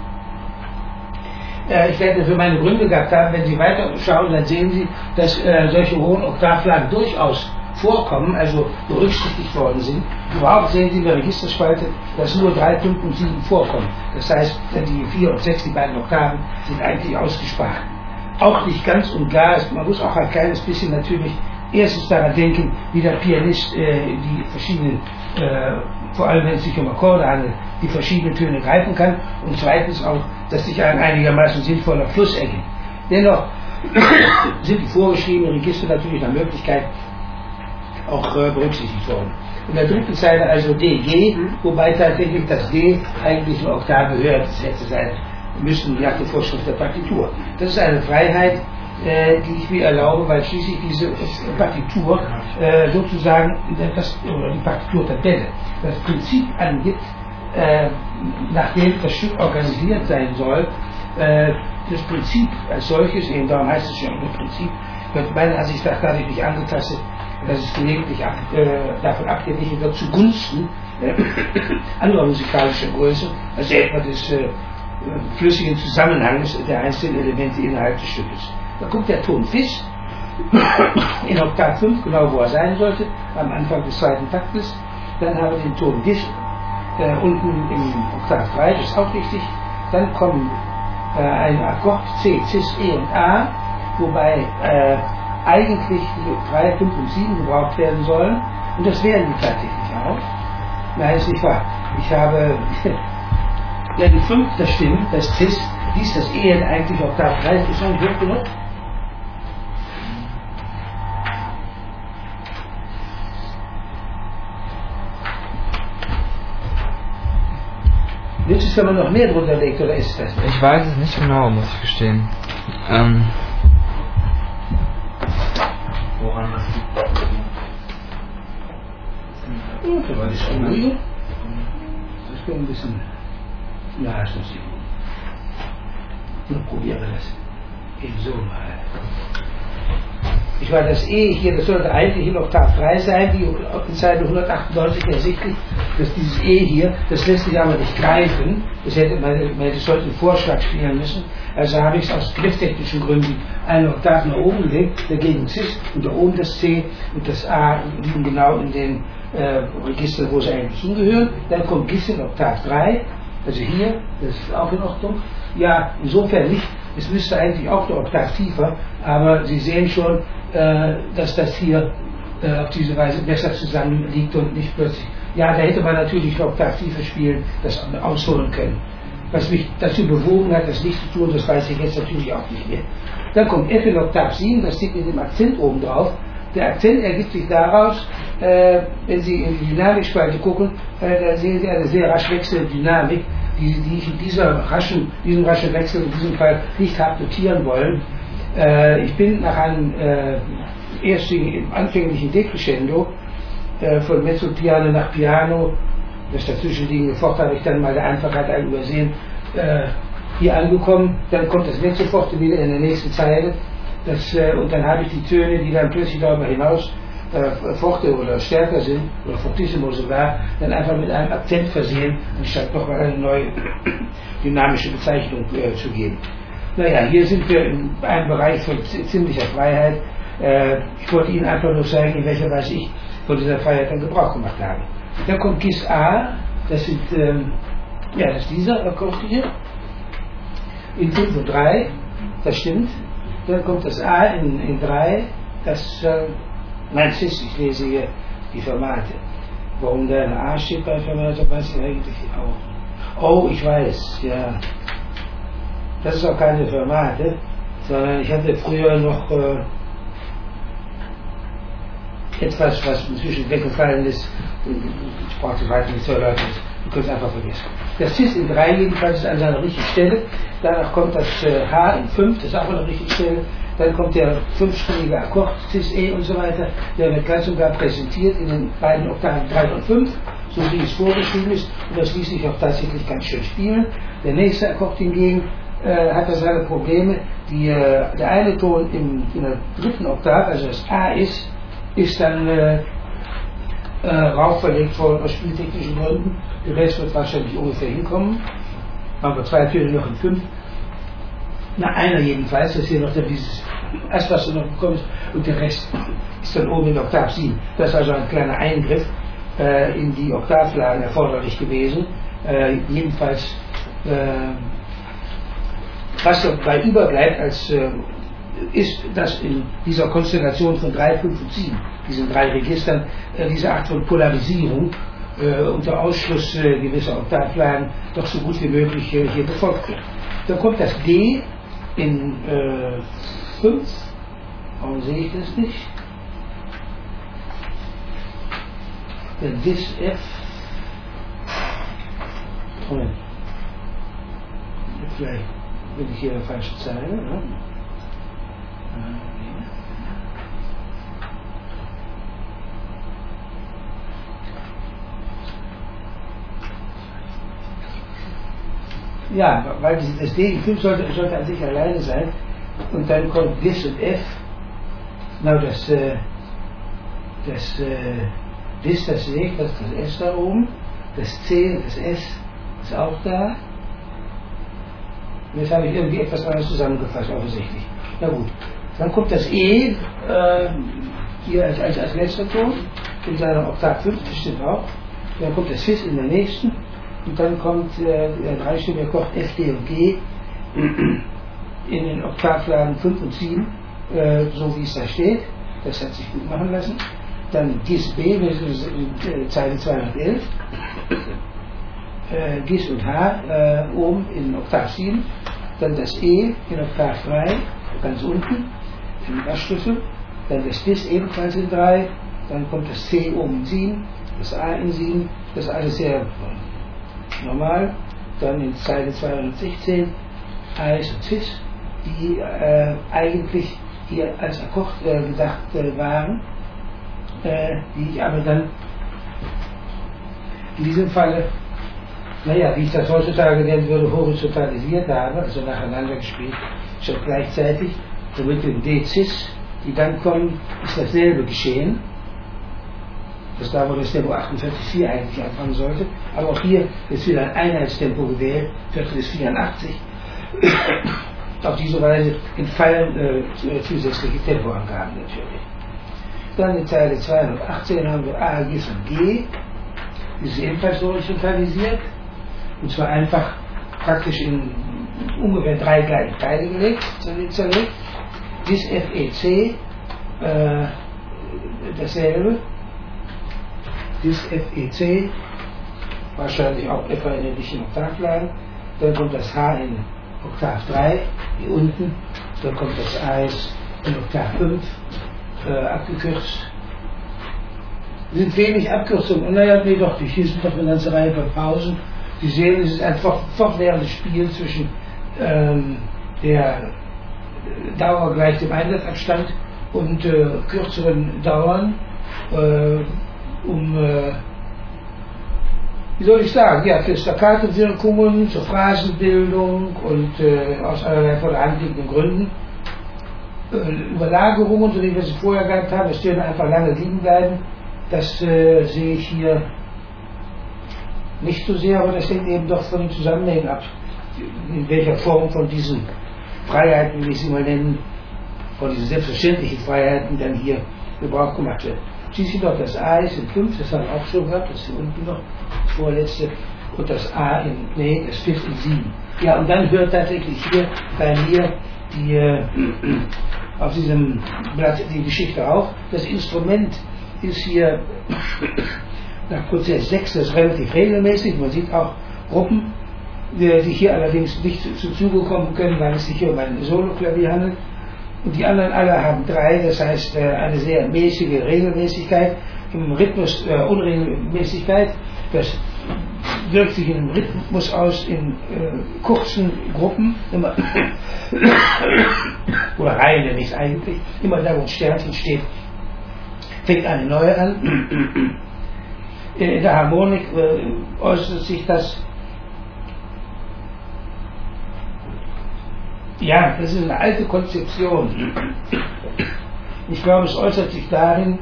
Ich werde für meine Gründe gehabt haben, wenn Sie weiter schauen, dann sehen Sie, dass solche hohen Oktavlagen durchaus vorkommen, also berücksichtigt worden sind. Überhaupt sehen Sie in der Registerspalte, dass nur 3, 5 und 7 vorkommen. Das heißt, die 4 und 6, die beiden Oktaven, sind eigentlich ausgespart. Auch nicht ganz und gar, man muss auch ein kleines bisschen natürlich erstens daran denken, wie der Pianist die verschiedenen, vor allem wenn es sich um Akkorde handelt, die verschiedenen Töne greifen kann und zweitens auch, dass sich ein einigermaßen sinnvoller Fluss ergibt. Dennoch sind die vorgeschriebenen Register natürlich nach Möglichkeit auch berücksichtigt worden. In der dritten Zeile also DG, wobei tatsächlich das D eigentlich nur Oktav gehört hätte sein müssen nach der Vorschrift der Partitur. Das ist eine Freiheit, die ich mir erlaube, weil schließlich diese Partitur sozusagen oder die Partiturtabelle das Prinzip angibt, nachdem das Stück organisiert sein soll. Das Prinzip als solches, eben darum heißt es ja auch im Prinzip, wird meiner Ansicht nach dadurch nicht angetastet, dass es gelegentlich davon abgewichen wird zugunsten anderer musikalischer Größe, also etwa des flüssigen Zusammenhangs der einzelnen Elemente innerhalb des Stückes. Da kommt der Ton Fis in Oktav 5, genau wo er sein sollte, am Anfang des zweiten Taktes. Dann haben wir den Ton Dis unten im Oktav 3, das ist auch richtig. Dann kommen ein Akkord C, Cis, E und A, wobei eigentlich die 3, 5 und 7 gebraucht werden sollen. Und das werden die tatsächlich auch. Nein, ist nicht wahr. Ich habe ja die 5, das stimmt, das Cis, dies das E eigentlich Oktav 3, ist schon hoch genug. Jetzt ist, wenn man noch mehr drunter legt, oder ist das? Ich weiß es nicht genau, muss ich gestehen. Woran das liegt? Ja, das ist schon ruhig. Das geht ein bisschen. Ja, ist das gut. Dann probieren wir das eben so mal. Ich meine, das E hier, das sollte eigentlich in Oktav 3 sein, die in Seite 198 ersichtlich, dass dieses E hier, das lässt sich aber nicht greifen. Man hätte solchen Vorschlag spielen müssen. Also habe ich es aus grifftechnischen Gründen eine Oktav nach oben gelegt, dagegen Cis und da oben das C und das A liegen genau in den Registern, wo sie eigentlich hingehören. Dann kommt Gis in Oktav 3, also hier, das ist auch in Ordnung. Ja, insofern nicht. Es müsste eigentlich auch eine Oktav tiefer, aber Sie sehen schon, dass das hier auf diese Weise besser zusammenliegt und nicht plötzlich. Ja, da hätte man natürlich eine Oktav tiefer spielen, das ausholen können. Was mich dazu bewogen hat, das nicht zu tun, das weiß ich jetzt natürlich auch nicht mehr. Dann kommt F in Oktav 7, das steht mit dem Akzent oben drauf. Der Akzent ergibt sich daraus, wenn Sie in die Dynamikspalte gucken, da sehen Sie eine sehr rasch wechselnde Dynamik, die ich in diesem raschen Wechsel in diesem Fall nicht habe notieren wollen. Ich bin nach einem ersten anfänglichen Decrescendo von Mezzopiano nach Piano, das dazwischenliegende Fort habe ich dann mal der Einfachheit übersehen, hier angekommen. Dann kommt das Mezzoforte wieder in der nächsten Zeile. Und dann habe ich die Töne, die dann plötzlich darüber hinaus forte oder stärker sind, oder fortissimo sogar, dann einfach mit einem Akzent versehen, anstatt nochmal eine neue dynamische Bezeichnung zu geben. Naja, hier sind wir in einem Bereich von ziemlicher Freiheit. Ich wollte Ihnen einfach nur zeigen, in welcher Weise ich von dieser Freiheit dann Gebrauch gemacht habe. Dann kommt Gis A, das sind, das ist dieser Akkord hier, in 5 und 3, das stimmt. Dann kommt das A in 3, das, nein, Cis, ich lese hier die Fermate. Warum da ein A steht bei Fermate, weiß ich eigentlich auch. Oh, ich weiß, ja. Das ist auch keine Fermate, sondern ich hatte früher noch etwas, was inzwischen weggefallen ist. Ich brauche weiter nicht zu erläutern. Du kannst es einfach vergessen. Das Cis in 3 jedenfalls ist an seiner richtigen Stelle. Danach kommt das H in 5, das ist auch an der richtigen Stelle. Dann kommt der 5-stimmige Akkord, Cis, E und so weiter. Der wird ganz und gar präsentiert in den beiden Oktaven 3 und 5, so wie es vorgeschrieben ist. Und das ließ sich auch tatsächlich ganz schön spielen. Der nächste Akkord hingegen hat da seine Probleme. Der eine Ton in der dritten Oktav, also das A ist dann raufverlegt worden aus spieltechnischen Gründen. Der Rest wird wahrscheinlich ungefähr hinkommen. Haben wir 2 Töne noch in 5. Na, einer jedenfalls, das ist hier noch dieses erst was du noch bekommst, und der Rest ist dann oben in Oktav 7. Das ist also ein kleiner Eingriff in die Oktavlagen erforderlich gewesen. Jedenfalls was dabei überbleibt, ist, dass in dieser Konstellation von 3, 5 und 7, diesen 3 Registern, diese Art von Polarisierung unter Ausschluss gewisser Oktavlagen doch so gut wie möglich hier befolgt wird. Dann kommt das D in 5. Warum sehe ich das nicht? Der Dis F. Moment. Vielleicht bin ich hier in der falschen Zeile. Ne? Ja, weil das D in 5 sollte an sich alleine sein. Und dann kommt Dis und F. Genau, das Dis, das sehe ich, das ist das S da oben. Das C und das S ist auch da. Und jetzt habe ich irgendwie etwas anderes zusammengefasst, offensichtlich. Na gut. Dann kommt das E hier als letzter Ton in seiner Oktav 5, das stimmt auch. Dann kommt das Fis in der nächsten. Und dann kommt der dreistimmige Akkord F, D und G in den Oktavlagen 5 und 7, so wie es da steht. Das hat sich gut machen lassen. Dann Gis B, Zeile 211. Gis und H oben in Oktav 7. Dann das E in Oktav 3, ganz unten, im Bassschlüssel. Dann das Dis ebenfalls in 3. Dann kommt das C oben in 7, das A in 7. Das ist alles sehr normal. Dann in Zeile 216 Eis und Cis, die eigentlich hier als Akkord gedacht waren, die ich aber dann in diesem Falle, naja, wie ich das heutzutage nennen würde, horizontalisiert habe, also nacheinander gespielt, schon gleichzeitig, so mit dem D-Cis, die dann kommen, ist dasselbe geschehen. Das ist da, wo das Tempo 48,4 eigentlich anfangen sollte. Aber auch hier ist wieder ein Einheitstempo gewählt, Viertel ist 84. Auf diese Weise entfallen zusätzliche Tempoangaben natürlich. Dann in Zeile 218 haben wir A, Gis und G. Die ist ebenfalls horizontalisiert. Und zwar einfach praktisch in ungefähr 3 gleiche Teile gelegt, zerlegt. Gis, F, E, C, dasselbe. Dis F, E, C, wahrscheinlich auch etwa in den dichten Oktavlagen. Dann kommt das H in Oktav 3, hier unten. Dann kommt das Eis in Oktav 5, abgekürzt. Sind wenig Abkürzungen. Und naja, nee doch, hier sind doch eine ganze Reihe von Pausen. Sie sehen, es ist ein fortwährendes Spiel zwischen der Dauer gleich dem Einsatzabstand und kürzeren Dauern, wie soll ich sagen, ja, für Staccato-Wirkungen, zur Phrasenbildung und aus allerlei vor der Hand liegenden Gründen. Überlagerungen, so wie wir sie vorher gehabt haben, dass Töne einfach lange liegen bleiben, das sehe ich hier nicht so sehr, aber das hängt eben doch von den Zusammenhängen ab, in welcher Form von diesen Freiheiten, wie ich sie mal nennen, von diesen selbstverständlichen Freiheiten dann hier Gebrauch gemacht wird. Schließlich noch das A ist in 5, das haben wir auch schon gehabt, das ist hier unten noch, das vorletzte, und das A in, nee, das Fifth in 7. Ja, und dann hört tatsächlich hier bei mir auf diesem Blatt die Geschichte auf. Das Instrument ist hier nach Prozess 6, das ist relativ regelmäßig, man sieht auch Gruppen, die hier allerdings nicht zu Zuge kommen können, weil es sich hier um ein Solo-Klavier handelt. Und die anderen alle haben 3, das heißt eine sehr mäßige Regelmäßigkeit, im Rhythmus Unregelmäßigkeit. Das wirkt sich in einem Rhythmus aus, in kurzen Gruppen, immer oder Reihen nenne ich es eigentlich, immer da wo ein Sternchen steht, fängt eine neue an. In der Harmonik äußert sich das. Ja, das ist eine alte Konzeption. Ich glaube, es äußert sich darin,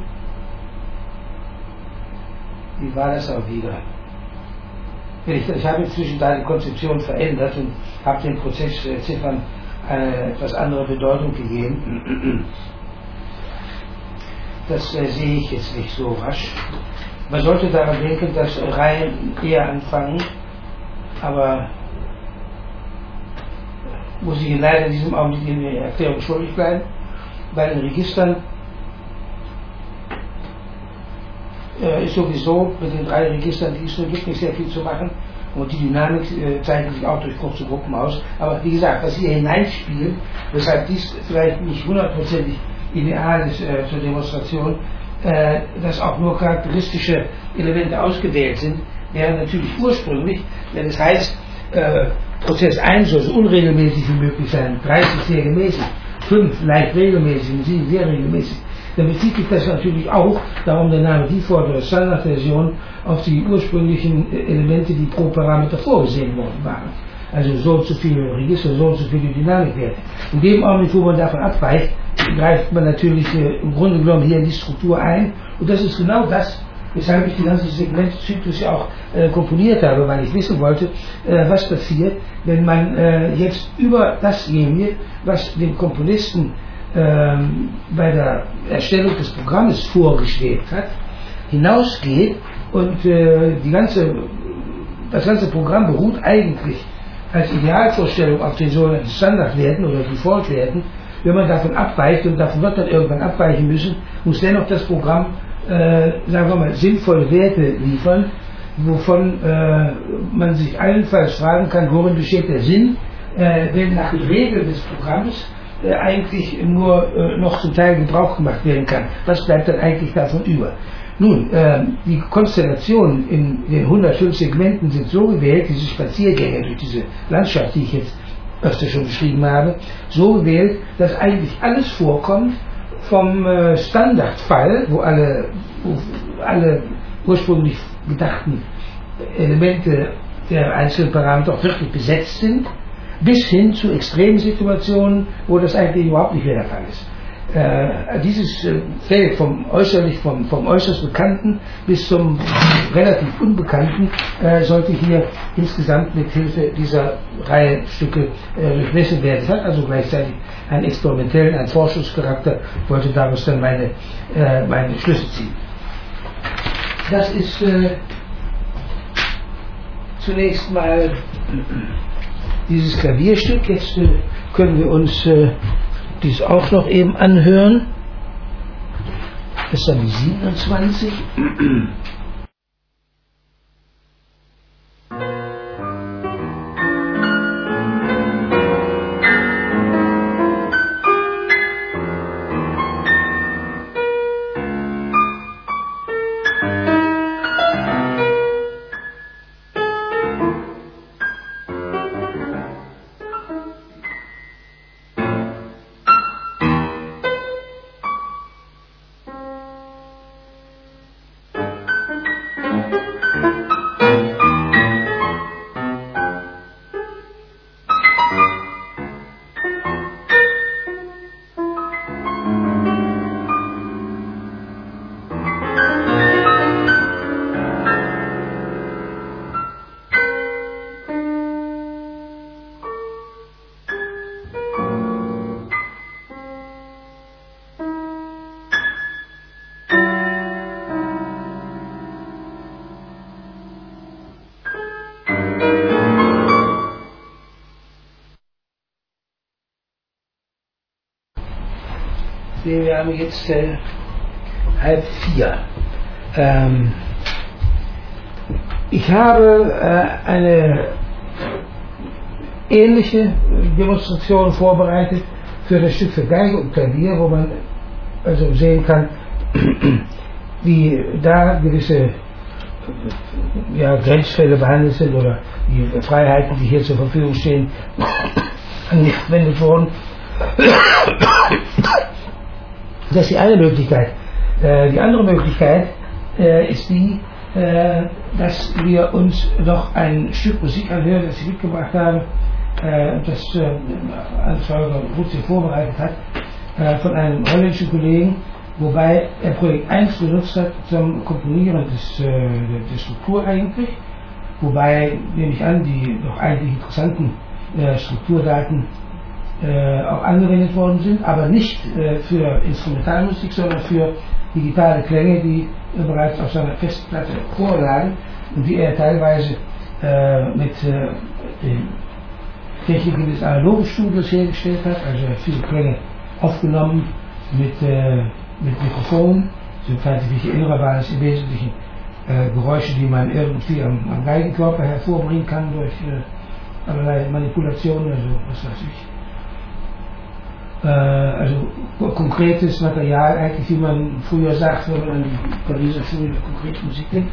wie war das auch wieder? Ich habe inzwischen da die Konzeption verändert und habe den Prozessziffern eine etwas andere Bedeutung gegeben. Das sehe ich jetzt nicht so rasch. Man sollte daran denken, dass Reihen eher anfangen, aber muss ich leider in diesem Augenblick in der Erklärung schuldig bleiben. Bei den Registern ist sowieso mit den 3 Registern, die es nur gibt, nicht sehr viel zu machen. Und die Dynamik zeichnet sich auch durch kurze Gruppen aus. Aber wie gesagt, was hier hineinspielt, weshalb dies vielleicht nicht hundertprozentig ideal ist zur Demonstration, dass auch nur charakteristische Elemente ausgewählt sind, während natürlich ursprünglich, wenn es heißt, Prozess 1 soll so unregelmäßig wie möglich sein, 30 sehr gemäßigt, 5 leicht regelmäßig und 7 sehr regelmäßig, dann bezieht sich das natürlich auch, darum der Name Default oder Standardversion, auf die ursprünglichen Elemente, die pro Parameter vorgesehen worden waren. Also so und so viele Register, so und so viele Dynamikwerte. In dem Augenblick, wo man davon abweicht, greift man natürlich im Grunde genommen hier in die Struktur ein. Und das ist genau das, weshalb ich die ganze Segmentzyklus ja auch komponiert habe, weil ich wissen wollte, was passiert, wenn man jetzt über dasjenige, was dem Komponisten bei der Erstellung des Programmes vorgeschwebt hat, hinausgeht und das ganze Programm beruht eigentlich als Idealvorstellung auf den sogenannten Standardwerten oder Defaultwerten. Wenn man davon abweicht, und davon wird dann irgendwann abweichen müssen, muss dennoch das Programm, sagen wir mal, sinnvolle Werte liefern, wovon man sich allenfalls fragen kann, worin besteht der Sinn, wenn nach den Regeln des Programms eigentlich nur noch zum Teil Gebrauch gemacht werden kann. Was bleibt dann eigentlich davon über? Nun, die Konstellationen in den 105 Segmenten sind so gewählt, diese Spaziergänge durch diese Landschaft, die ich jetzt öfter schon beschrieben habe, so gewählt, dass eigentlich alles vorkommt vom Standardfall, wo alle ursprünglich gedachten Elemente der einzelnen Parameter auch wirklich besetzt sind, bis hin zu extremen Situationen, wo das eigentlich überhaupt nicht mehr der Fall ist. Dieses Feld vom äußerst Bekannten bis zum relativ Unbekannten sollte hier insgesamt mit Hilfe dieser Reihe Stücke durchmessen werden. Es hat also gleichzeitig einen experimentellen, einen Forschungscharakter, wollte daraus dann meine Schlüsse ziehen. Das ist zunächst mal dieses Klavierstück. Jetzt können wir uns dies auch noch eben anhören. Das ist dann die 27. Wir haben jetzt 3:30. Ich habe eine ähnliche Demonstration vorbereitet für das Stück für Geige und Klavier, wo man also sehen kann, wie da gewisse Grenzfälle behandelt sind oder die Freiheiten, die hier zur Verfügung stehen, angewendet wurden. Das ist die eine Möglichkeit. Die andere Möglichkeit ist die, dass wir uns noch ein Stück Musik anhören, das ich mitgebracht habe, das Hans-Holger Rutze vorbereitet hat, von einem holländischen Kollegen, wobei er Projekt 1 benutzt hat zum Komponieren der Struktur eigentlich, wobei, nehme ich an, die doch eigentlich interessanten Strukturdaten auch angewendet worden sind, aber nicht für Instrumentalmusik, sondern für digitale Klänge, die bereits auf seiner Festplatte vorlagen und die er teilweise mit den Techniken des analogen Studios hergestellt hat. Also er hat viele Klänge aufgenommen mit Mikrofonen. Soweit ich mich erinnere, waren es im Wesentlichen Geräusche, die man irgendwie am Geigenkörper hervorbringen kann durch allerlei Manipulationen, also was weiß ich. Also konkretes Material, eigentlich wie man früher sagt, wenn man an die Pariser Schule der konkrete Musik denkt.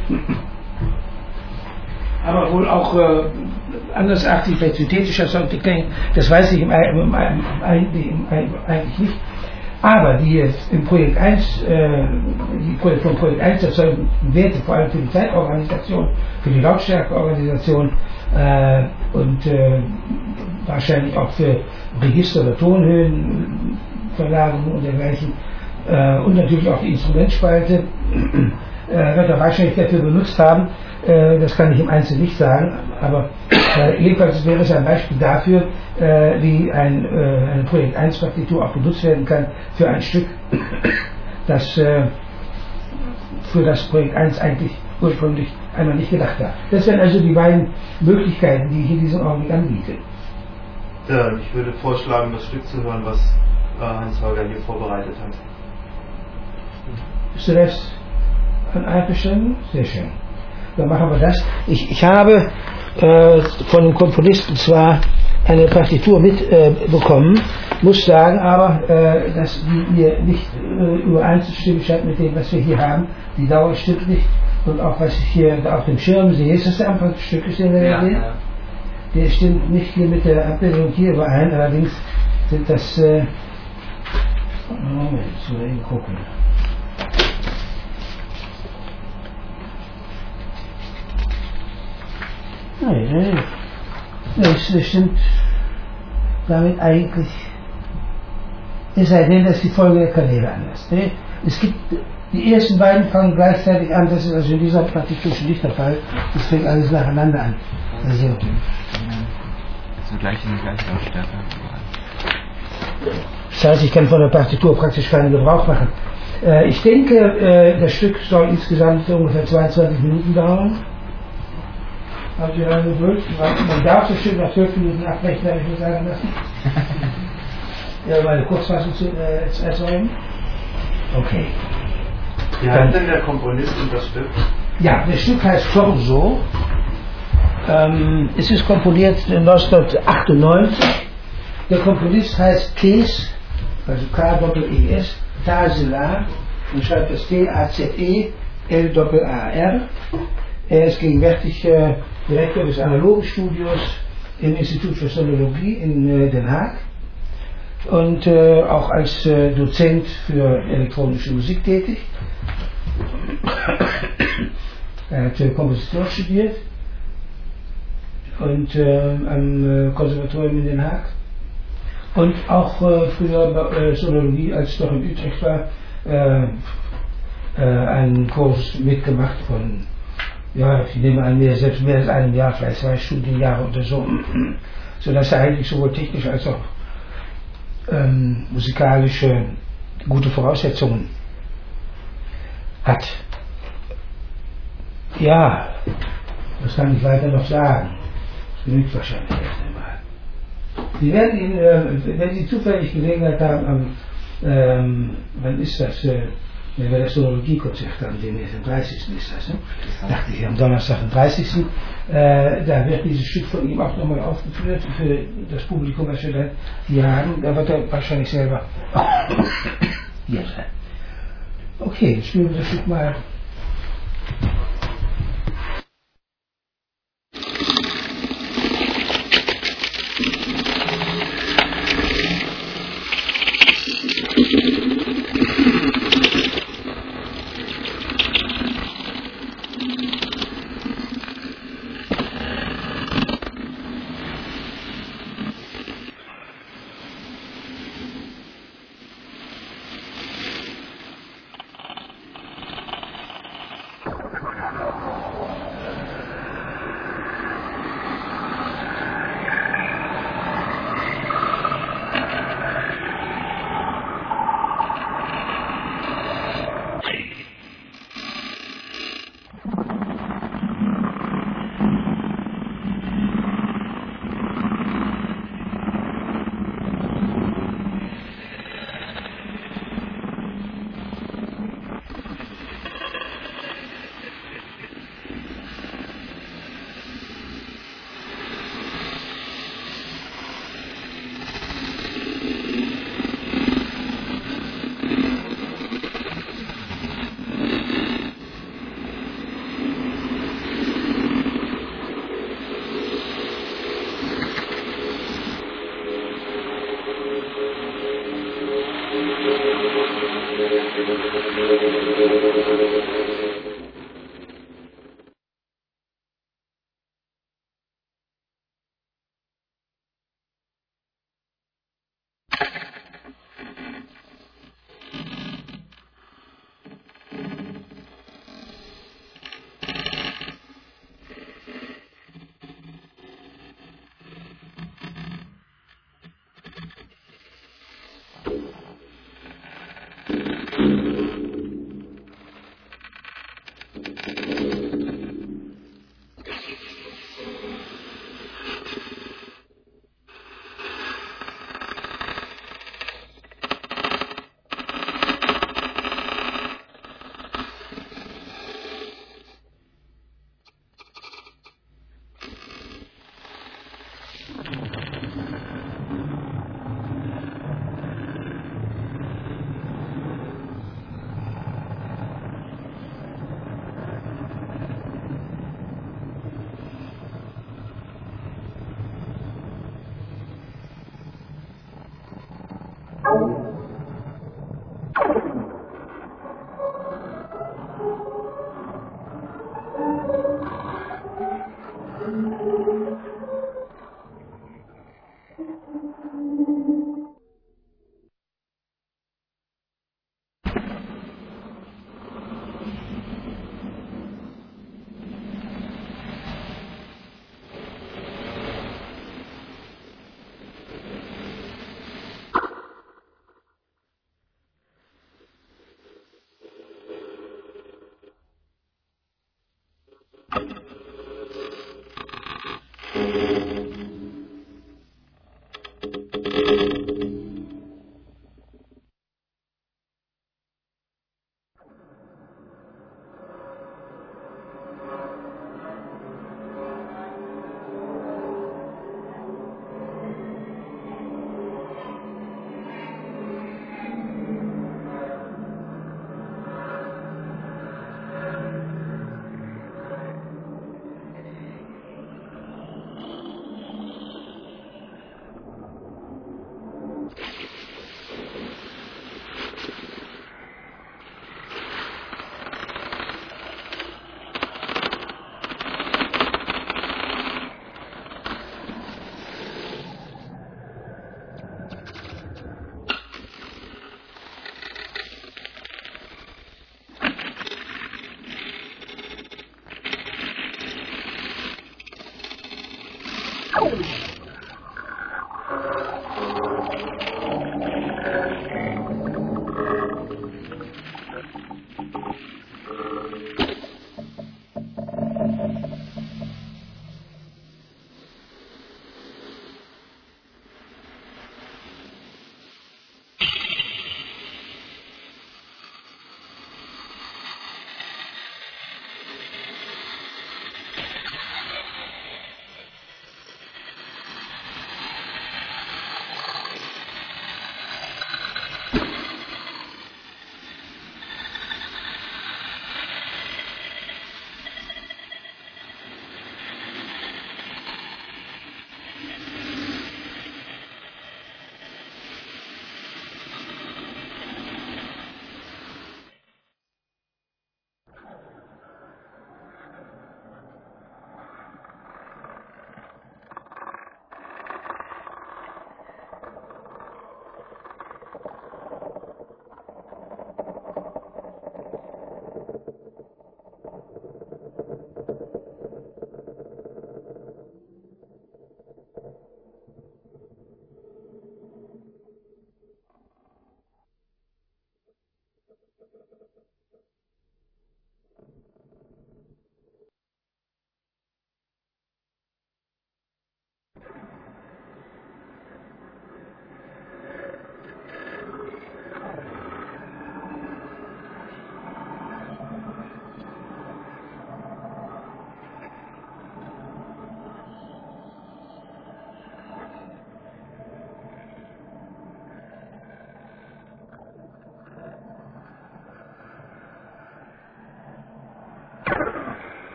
Aber wohl auch andersartig, vielleicht synthetischer Sound klingen, das weiß ich eigentlich nicht. Aber die jetzt im Projekt 1, von Projekt 1 erzeugten Werte, vor allem für die Zeitorganisation, für die Lautstärkeorganisation und wahrscheinlich auch für Register- oder Tonhöhenverlagerung und dergleichen und natürlich auch die Instrumentspalte, wird er wahrscheinlich dafür benutzt haben. Das kann ich im Einzelnen nicht sagen, aber jedenfalls wäre es ein Beispiel dafür, wie eine Projekt 1 Partitur auch benutzt werden kann für ein Stück, das für das Projekt 1 eigentlich ursprünglich einmal nicht gedacht war. Das wären also die beiden Möglichkeiten, die ich in diesem Augenblick anbiete. Ja, ich würde vorschlagen, das Stück zu hören, was Hans-Holger hier vorbereitet hat. Bist du das einverstanden? Sehr schön. Dann machen wir das. Ich habe von dem Komponisten zwar eine Partitur mitbekommen, muss sagen aber, dass die mir nicht übereinzustimmen scheint mit dem, was wir hier haben. Die Dauer stimmt nicht und auch was ich hier auf dem Schirm sehe, ist das der Anfang des Stückes, den wir da sehen? Ja. Der stimmt nicht hier mit der Abbildung hier überein, allerdings sind das Moment, jetzt mal eben gucken. Nein, das stimmt damit eigentlich, es sei denn, dass die Folge der Kanäle anders. Ne? Es gibt, die ersten beiden fangen gleichzeitig an, das ist also in dieser Partitur schon nicht der Fall, das fängt alles nacheinander an. Also gleich in die gleiche Lautstärke. Das heißt, ich kann von der Partitur praktisch keinen Gebrauch machen. Ich denke, das Stück soll insgesamt ungefähr 22 Minuten dauern. Habt ihr eine Geduld? Man darf das Stück nach 12 Minuten abbrechen, habe ich mir sagen lassen. Ja, um eine Kurzfassung zu erzeugen. Okay. Wie heißt denn der Komponist und das Stück? Ja, das Stück heißt Corso. Es ist komponiert 1998. Der Komponist heißt Kees, also K-E-E-S, Tazelar, man schreibt das T-A-Z-E-L-A-R. Er ist gegenwärtig Direktor des Analogen Studios im Institut für Sonologie in Den Haag und auch als Dozent für elektronische Musik tätig. Er hat Komposition studiert und am Konservatorium in Den Haag und auch früher Sonologie, als es noch in Utrecht war, einen Kurs mitgemacht von, ja, ich nehme an, selbst mehr als einem Jahr, vielleicht 2 Studienjahre oder so, sodass er eigentlich sowohl technisch als auch musikalische gute Voraussetzungen hat. Ja, was kann ich weiter noch sagen? Das genügt wahrscheinlich erst einmal. Sie werden ihn, wenn Sie zufällig Gelegenheit haben, wann ist das? Wenn wir das Sonologiekonzert haben, dem 30. ist das, ne? Dachte ich, am Donnerstag, am 30. Da wird dieses Stück von ihm auch nochmal aufgeführt für das Publikum, was wir dann hier haben. Da wird er wahrscheinlich selber hier sein. Okay, jetzt spielen wir das Stück mal.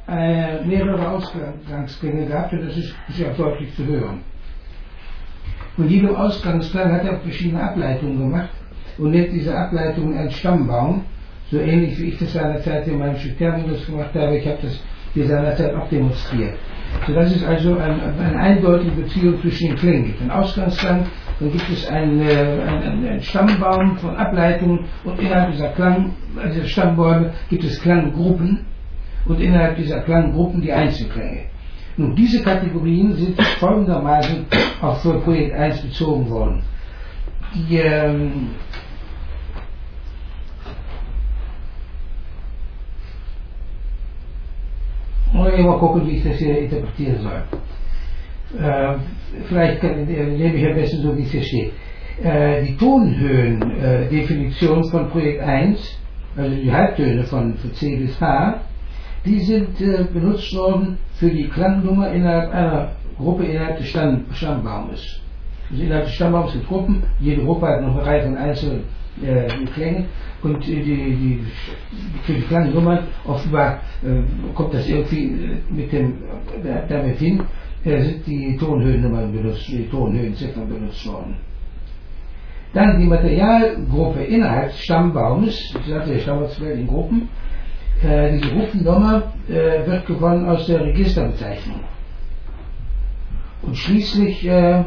mehrere Ausgangsklänge gehabt und das ist sehr deutlich zu hören. Von jedem Ausgangsklang hat er verschiedene Ableitungen gemacht und nennt diese Ableitungen einen Stammbaum, so ähnlich wie ich das seinerzeit in meinem Stück Terminus gemacht habe. Ich habe das hier seinerzeit auch demonstriert. So, das ist also eine eindeutige Beziehung zwischen den Klängen. Es gibt einen Ausgangsklang, dann gibt es einen Stammbaum von Ableitungen und innerhalb dieser Stammbäume gibt es Klanggruppen und innerhalb dieser Klanggruppen die Einzelklänge. Nun, diese Kategorien sind folgendermaßen auch für Projekt 1 bezogen worden. Mal gucken, wie ich das hier interpretieren soll. Vielleicht nehme ich am besten so, wie es hier steht. Die Tonhöhendefinition von Projekt 1, also die Halbtöne von C bis H, die sind benutzt worden für die Klangnummer innerhalb einer Gruppe innerhalb des Stammbaumes. Also innerhalb des Stammbaums sind Gruppen, jede Gruppe hat noch eine Reihe von einzelnen Klängen und für die Klangnummern offenbar kommt das irgendwie damit hin, sind die Tonhöhennummern benutzt, die Tonhöhenziffern benutzt worden. Dann die Materialgruppe innerhalb des Stammbaumes, ich sagte, der Stammbaum in Gruppen. Diese Gruppennummer wird gewonnen aus der Registerbezeichnung. Und schließlich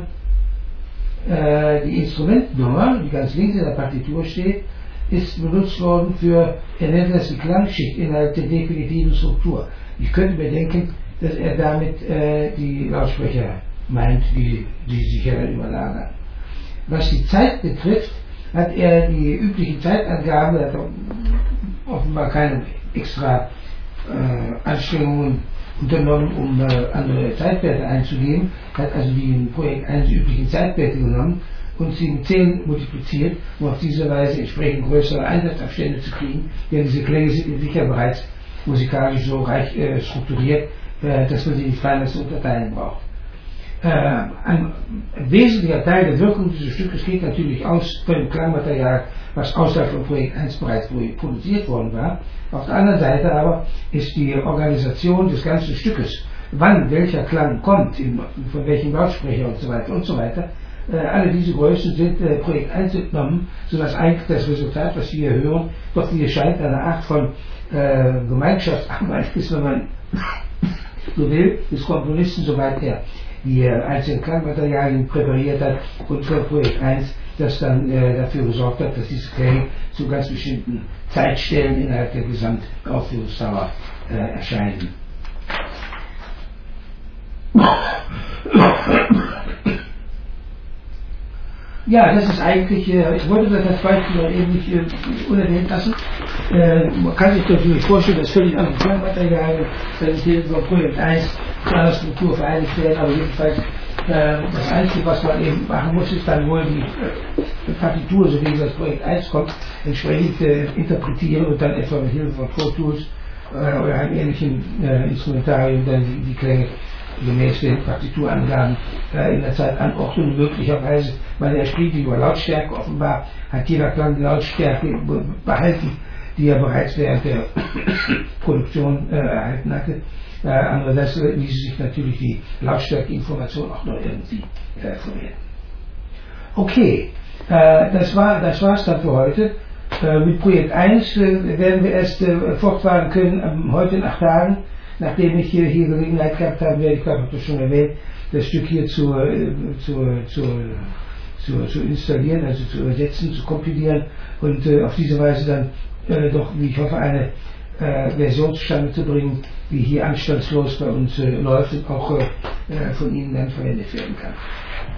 die Instrumentennummer, die ganz links in der Partitur steht, ist benutzt worden für, er nennt das die Klangschicht innerhalb der definitiven Struktur. Ich könnte mir denken, dass er damit die Lautsprecher meint, die sich ja dann überlagern. Was die Zeit betrifft, hat er die üblichen Zeitangaben, er hat offenbar keine extra Anstrengungen unternommen, um andere Zeitwerte einzugeben, hat also die im Projekt 1 üblichen Zeitwerte genommen und sie mit 10 multipliziert, um auf diese Weise entsprechend größere Einsatzabstände zu kriegen, denn diese Klänge sind in sich ja bereits musikalisch so reich strukturiert, dass man sie nicht feiner zu unterteilen braucht. Ein wesentlicher Teil der Wirkung dieses Stückes geht natürlich aus von dem Klangmaterial, was außerhalb von Projekt 1 bereits produziert worden war. Auf der anderen Seite aber ist die Organisation des ganzen Stückes, wann welcher Klang kommt, von welchem Lautsprecher und so weiter, alle diese Größen sind Projekt 1 entnommen, sodass eigentlich das Resultat, was wir hier hören, doch wie es scheint, eine Art von Gemeinschaftsarbeit ist, wenn man so will, des Komponisten, soweit er die einzelnen Klangmaterialien präpariert hat und für Projekt 1 das dann dafür gesorgt hat, dass diese Klänge zu ganz bestimmten Zeitstellen innerhalb der Gesamtaufführungsdauer erscheinen. Ja, das ist eigentlich, ich wollte das als Beispiel eben nicht unerwähnt lassen. Man kann sich natürlich vorstellen, dass völlig andere Klangmaterialien präsentiert von Projekt 1 zu einer Struktur vereinigt werden, aber jedenfalls das Einzige, was man eben machen muss, ist dann wohl die Partitur, so wie das Projekt 1 kommt, entsprechend interpretieren und dann etwa mit Hilfe von Pro Tools oder einem ähnlichen Instrumentarium dann die Klänge gemäß den Partiturangaben in der Zeit anordnen. Möglicherweise, weil er spielt über Lautstärke, offenbar hat jeder Klang die Lautstärke behalten, die er bereits während der Produktion erhalten hatte. Andererseits ließe sich natürlich die Lautstärkeinformation auch noch irgendwie verwerten. Okay, das war's dann für heute. Mit Projekt 1 werden wir erst fortfahren können heute in 8 Tagen. Nachdem ich hier Gelegenheit gehabt habe, werde ich, glaube ich, das schon erwähnt, das Stück hier zu installieren, also zu übersetzen, zu kompilieren und auf diese Weise dann doch, wie ich hoffe, eine Version zustande zu bringen, die hier anstandslos bei uns läuft und auch von Ihnen dann verwendet werden kann.